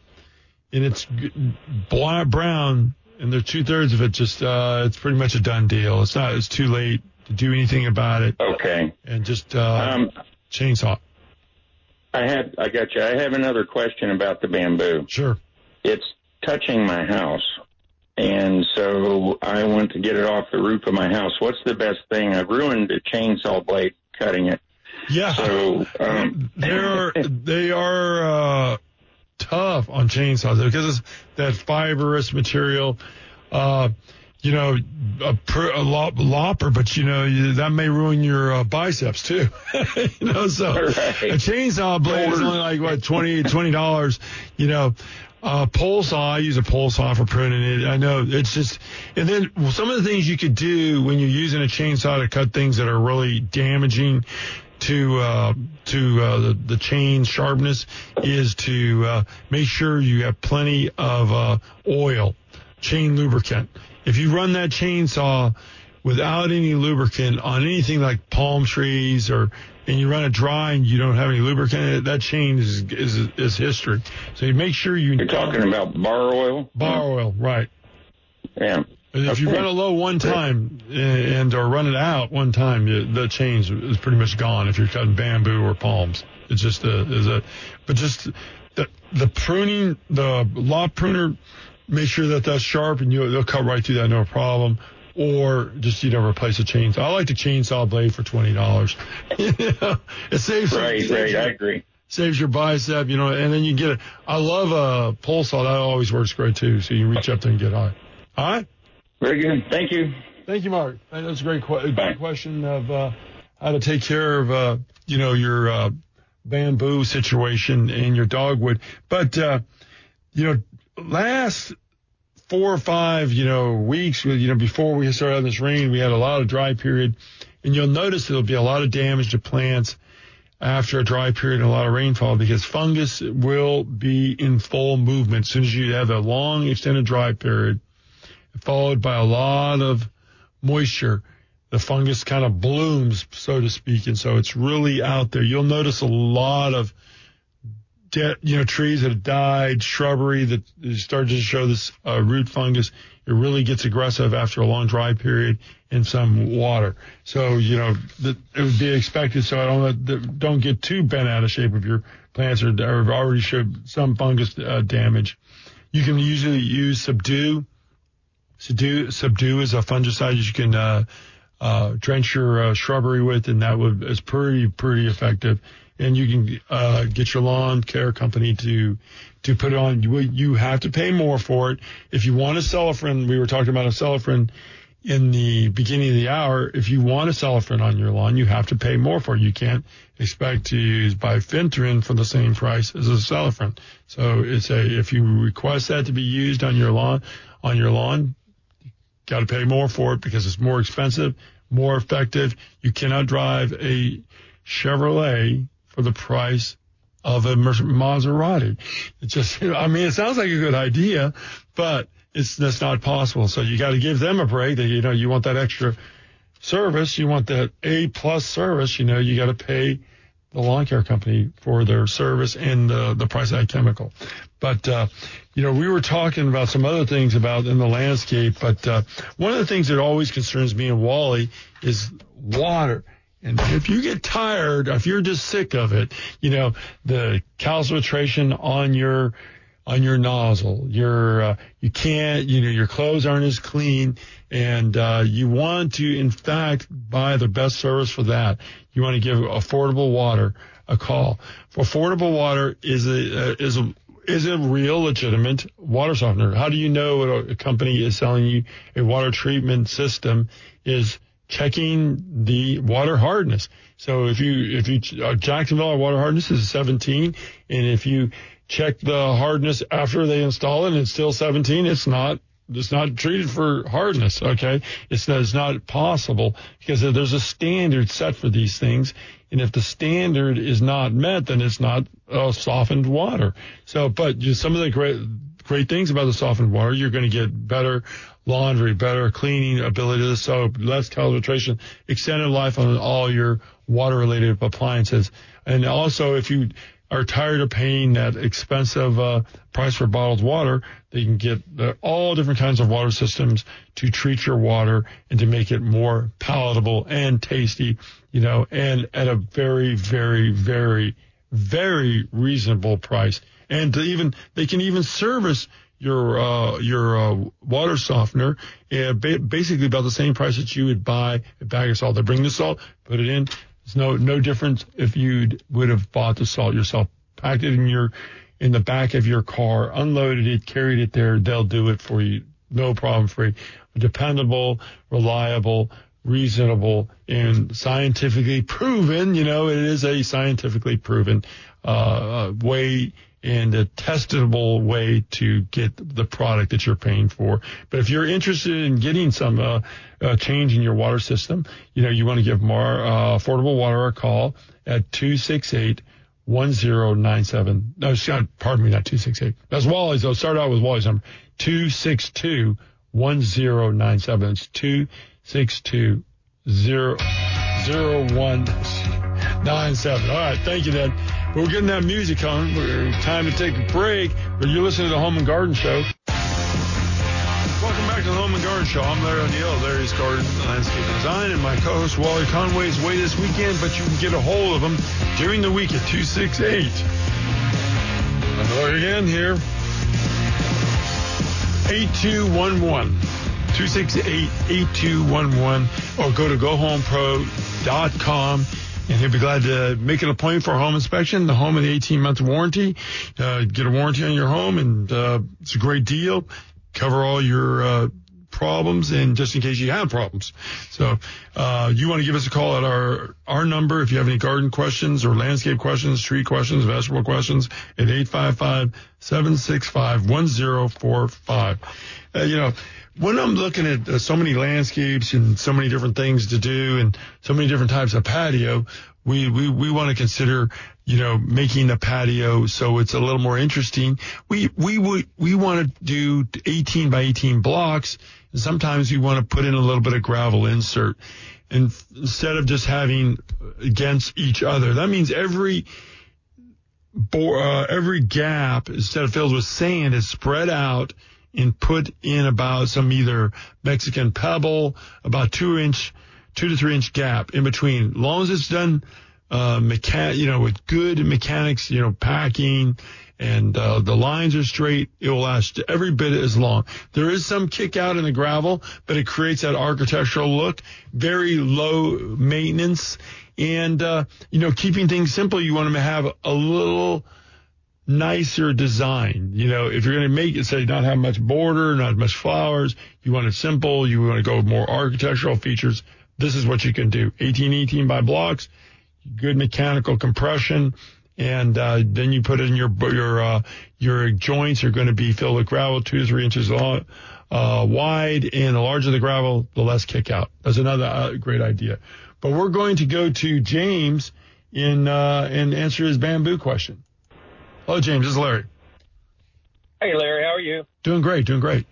brown, and they're 2/3 of it, just it's pretty much a done deal. It's too late to do anything about it. Okay. And just chainsaw. I got you. I have another question about the bamboo. Sure. It's touching my house, and so I want to get it off the roof of my house. What's the best thing? I've ruined a chainsaw blade cutting it. Yeah. So they are tough on chainsaws because it's that fibrous material. You know, a lopper, but you know that may ruin your biceps too. You know, so right. A chainsaw blade is only like what $20. You know, pole saw. I use a pole saw for pruning it. I know it's just, and then some of the things you could do when you're using a chainsaw to cut things that are really damaging to the chain sharpness is to make sure you have plenty of oil, chain lubricant. If you run that chainsaw without any lubricant on anything like palm trees and you run it dry and you don't have any lubricant in it, that chain is history. So you make sure you're talking about bar oil? Bar oil, right. Yeah. If you run it low one time or run it out one time, the chain is pretty much gone if you're cutting bamboo or palms. It's just but just the pruning, the lop pruner, make sure that that's sharp and they'll cut right through that, no problem. Or just, replace a chainsaw. I like the chainsaw blade for $20. It saves. Right, I agree. Saves your bicep, and then you get it. I love a pole saw. That always works great too. So you reach up there and get high. All right. Very good. Thank you. Thank you, Mark. That's a great question of how to take care of, your bamboo situation and your dogwood. But, last 4 or 5, weeks, before we started having this rain, we had a lot of dry period. And you'll notice there'll be a lot of damage to plants after a dry period and a lot of rainfall because fungus will be in full movement as soon as you have a long extended dry period, followed by a lot of moisture. The fungus kind of blooms, so to speak, and so it's really out there. You'll notice a lot of trees that have died, shrubbery that started to show this root fungus. It really gets aggressive after a long dry period and some water. So, it would be expected. So don't get too bent out of shape if your plants are already showed some fungus damage. You can usually use Subdue. Subdue is a fungicide you can drench your shrubbery with, and that is pretty effective. And you can get your lawn care company to put it on. You have to pay more for it. If you want a Celifrin, we were talking about a Celifrin in the beginning of the hour. If you want a Celifrin on your lawn, you have to pay more for it. You can't expect to buy Fentrin for the same price as a Celifrin. So if you request that to be used on your lawn, got to pay more for it because it's more expensive, more effective. You cannot drive a Chevrolet for the price of a Maserati. It sounds like a good idea, but that's not possible. So you got to give them a break. That you want that extra service, you want that A+ service. You got to pay the lawn care company for their service and the price of that chemical. But we were talking about some other things about in the landscape. But one of the things that always concerns me and Wally is water. And if you get tired, if you're just sick of it, the calcitration on your nozzle, you can't, your clothes aren't as clean, and you want to, in fact, buy the best service for that. You want to give Affordable Water a call. Affordable Water is a real legitimate water softener. How do you know what a company is selling you a water treatment system is checking the water hardness. So if you Jacksonville, our water hardness is 17, and if you check the hardness after they install it and it's still 17, it's not treated for hardness. Okay. It's not possible because there's a standard set for these things. And if the standard is not met, then it's not softened water. So, but just some of the great things about the softened water, you're going to get better laundry, better cleaning ability of the soap, less calcitration, extended life on all your water-related appliances. And also, if you are tired of paying that expensive price for bottled water, they can get all different kinds of water systems to treat your water and to make it more palatable and tasty, and at a very, very, very, very reasonable price. And they can even service your water softener basically about the same price that you would buy a bag of salt. They bring the salt, put it in, It's no difference if you would have bought the salt yourself, packed it in the back of your car, unloaded it, carried it there. They'll do it for you, no problem free. Dependable, reliable, reasonable, and scientifically proven. It is a scientifically proven way and a testable way to get the product that you're paying for. But if you're interested in getting some change in your water system, you want to give more Affordable Water a call at 268-1097. No, pardon me, not 268. That's Wally's. I'll start out with Wally's number. 262-1097. It's 262-0197. All right, thank you, Dad. We're getting that music on. Time to take a break. But you're listening to the Home and Garden Show. Welcome back to the Home and Garden Show. I'm Larry O'Neill, Larry's Garden Landscape Design, and my co-host Wally Conway is away this weekend, but you can get a hold of him during the week at 268. Hello again here. 8211. 268-8211, or go to GoHomePro.com, and he'll be glad to make an appointment for a home inspection, the home of the 18-month warranty. Get a warranty on your home, and it's a great deal. Cover all your problems, and just in case you have problems. So you want to give us a call at our number if you have any garden questions or landscape questions, tree questions, vegetable questions, at 855-765-1045. When I'm looking at so many landscapes and so many different things to do and so many different types of patio, we want to consider, making the patio so it's a little more interesting. We want to do 18 by 18 blocks, and sometimes we want to put in a little bit of gravel insert, and instead of just having against each other. That means every gap, instead of filled with sand, is spread out and put in about some either Mexican pebble, about 2 to 3 inch gap in between. As long as it's done, with good mechanics, packing, and the lines are straight, it will last every bit as long. There is some kick out in the gravel, but it creates that architectural look, very low maintenance, and keeping things simple. You want to have a little nicer design. If you're going to make it, say, not have much border, not much flowers, you want it simple, you want to go more architectural features, this is what you can do. 18 by blocks, good mechanical compression, and then you put in your joints are going to be filled with gravel, 2 to 3 inches long, wide, and the larger the gravel, the less kick out. That's another great idea. But we're going to go to James and answer his bamboo question. Hello, James. This is Larry. Hey, Larry. How are you? Doing great. Good.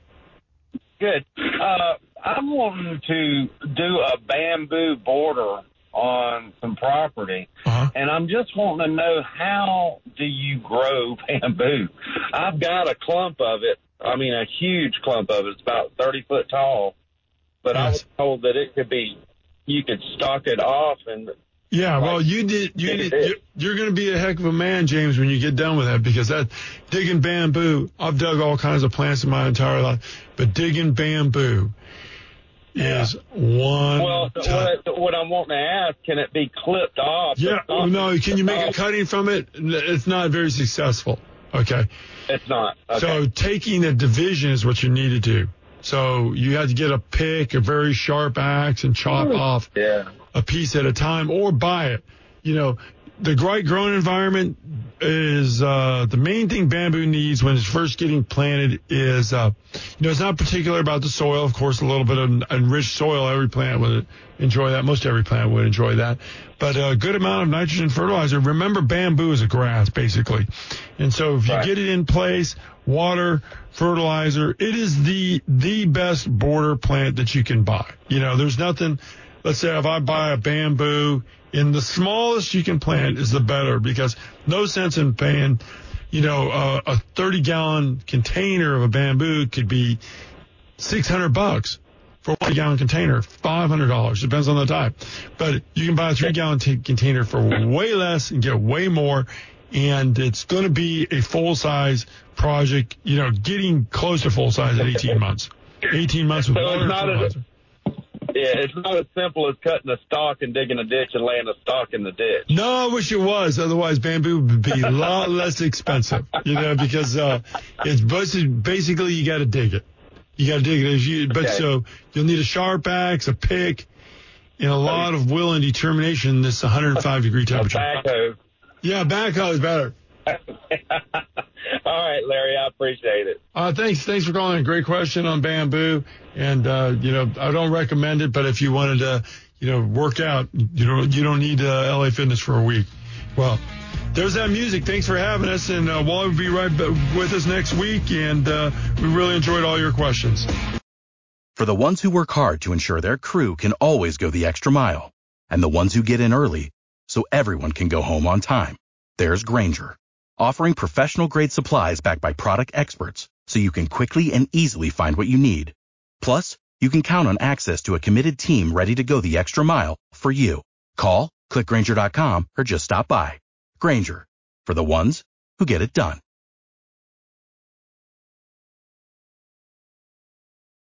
I'm wanting to do a bamboo border on some property, and I'm just wanting to know, how do you grow bamboo? I've got a clump of it. I mean, a huge clump of it. It's about 30 foot tall, but I was told that you could stalk it off and... Yeah, well, you're going to be a heck of a man, James, when you get done with that, because digging bamboo, I've dug all kinds of plants in my entire life, but digging bamboo is one. Well, what I'm wanting to ask, can it be clipped off? Yeah, no, can you make a cutting from it? It's not very successful, okay? It's not. Okay. So taking the division is what you need to do. So you have to get a pick, a very sharp axe, and chop off a piece at a time, or buy it. The right growing environment is the main thing bamboo needs when it's first getting planted is, it's not particular about the soil. Of course, a little bit of enriched soil, every plant would enjoy that. Most every plant would enjoy that. But a good amount of nitrogen fertilizer. Remember, bamboo is a grass, basically. And so if you get it in place, water, fertilizer, it is the best border plant that you can buy. There's nothing. Let's say if I buy a bamboo, in the smallest you can plant is the better, because no sense in paying, a 30-gallon container of a bamboo could be $600 for a 1-gallon container, $500. Depends on the type. But you can buy a 3-gallon container for way less and get way more. And it's going to be a full-size project, getting close to full-size at 18 months. 18 months with water fertilizer. Yeah, it's not as simple as cutting a stalk and digging a ditch and laying a stalk in the ditch. No, I wish it was. Otherwise, bamboo would be a lot less expensive, because it's basically you got to dig it. You got to dig it. But so you'll need a sharp axe, a pick, and a lot of will and determination in this 105-degree temperature. A backhoe. Yeah, backhoe is better. All right, Larry, I appreciate it. Thanks for calling. Great question on bamboo. And, I don't recommend it, but if you wanted to, work out, you don't need LA Fitness for a week. Well, there's that music. Thanks for having us. And Wally will be right with us next week. And we really enjoyed all your questions. For the ones who work hard to ensure their crew can always go the extra mile, and the ones who get in early so everyone can go home on time, there's Grainger, offering professional-grade supplies backed by product experts so you can quickly and easily find what you need. Plus, you can count on access to a committed team ready to go the extra mile for you. Call, click Grainger.com, or just stop by. Grainger, for the ones who get it done.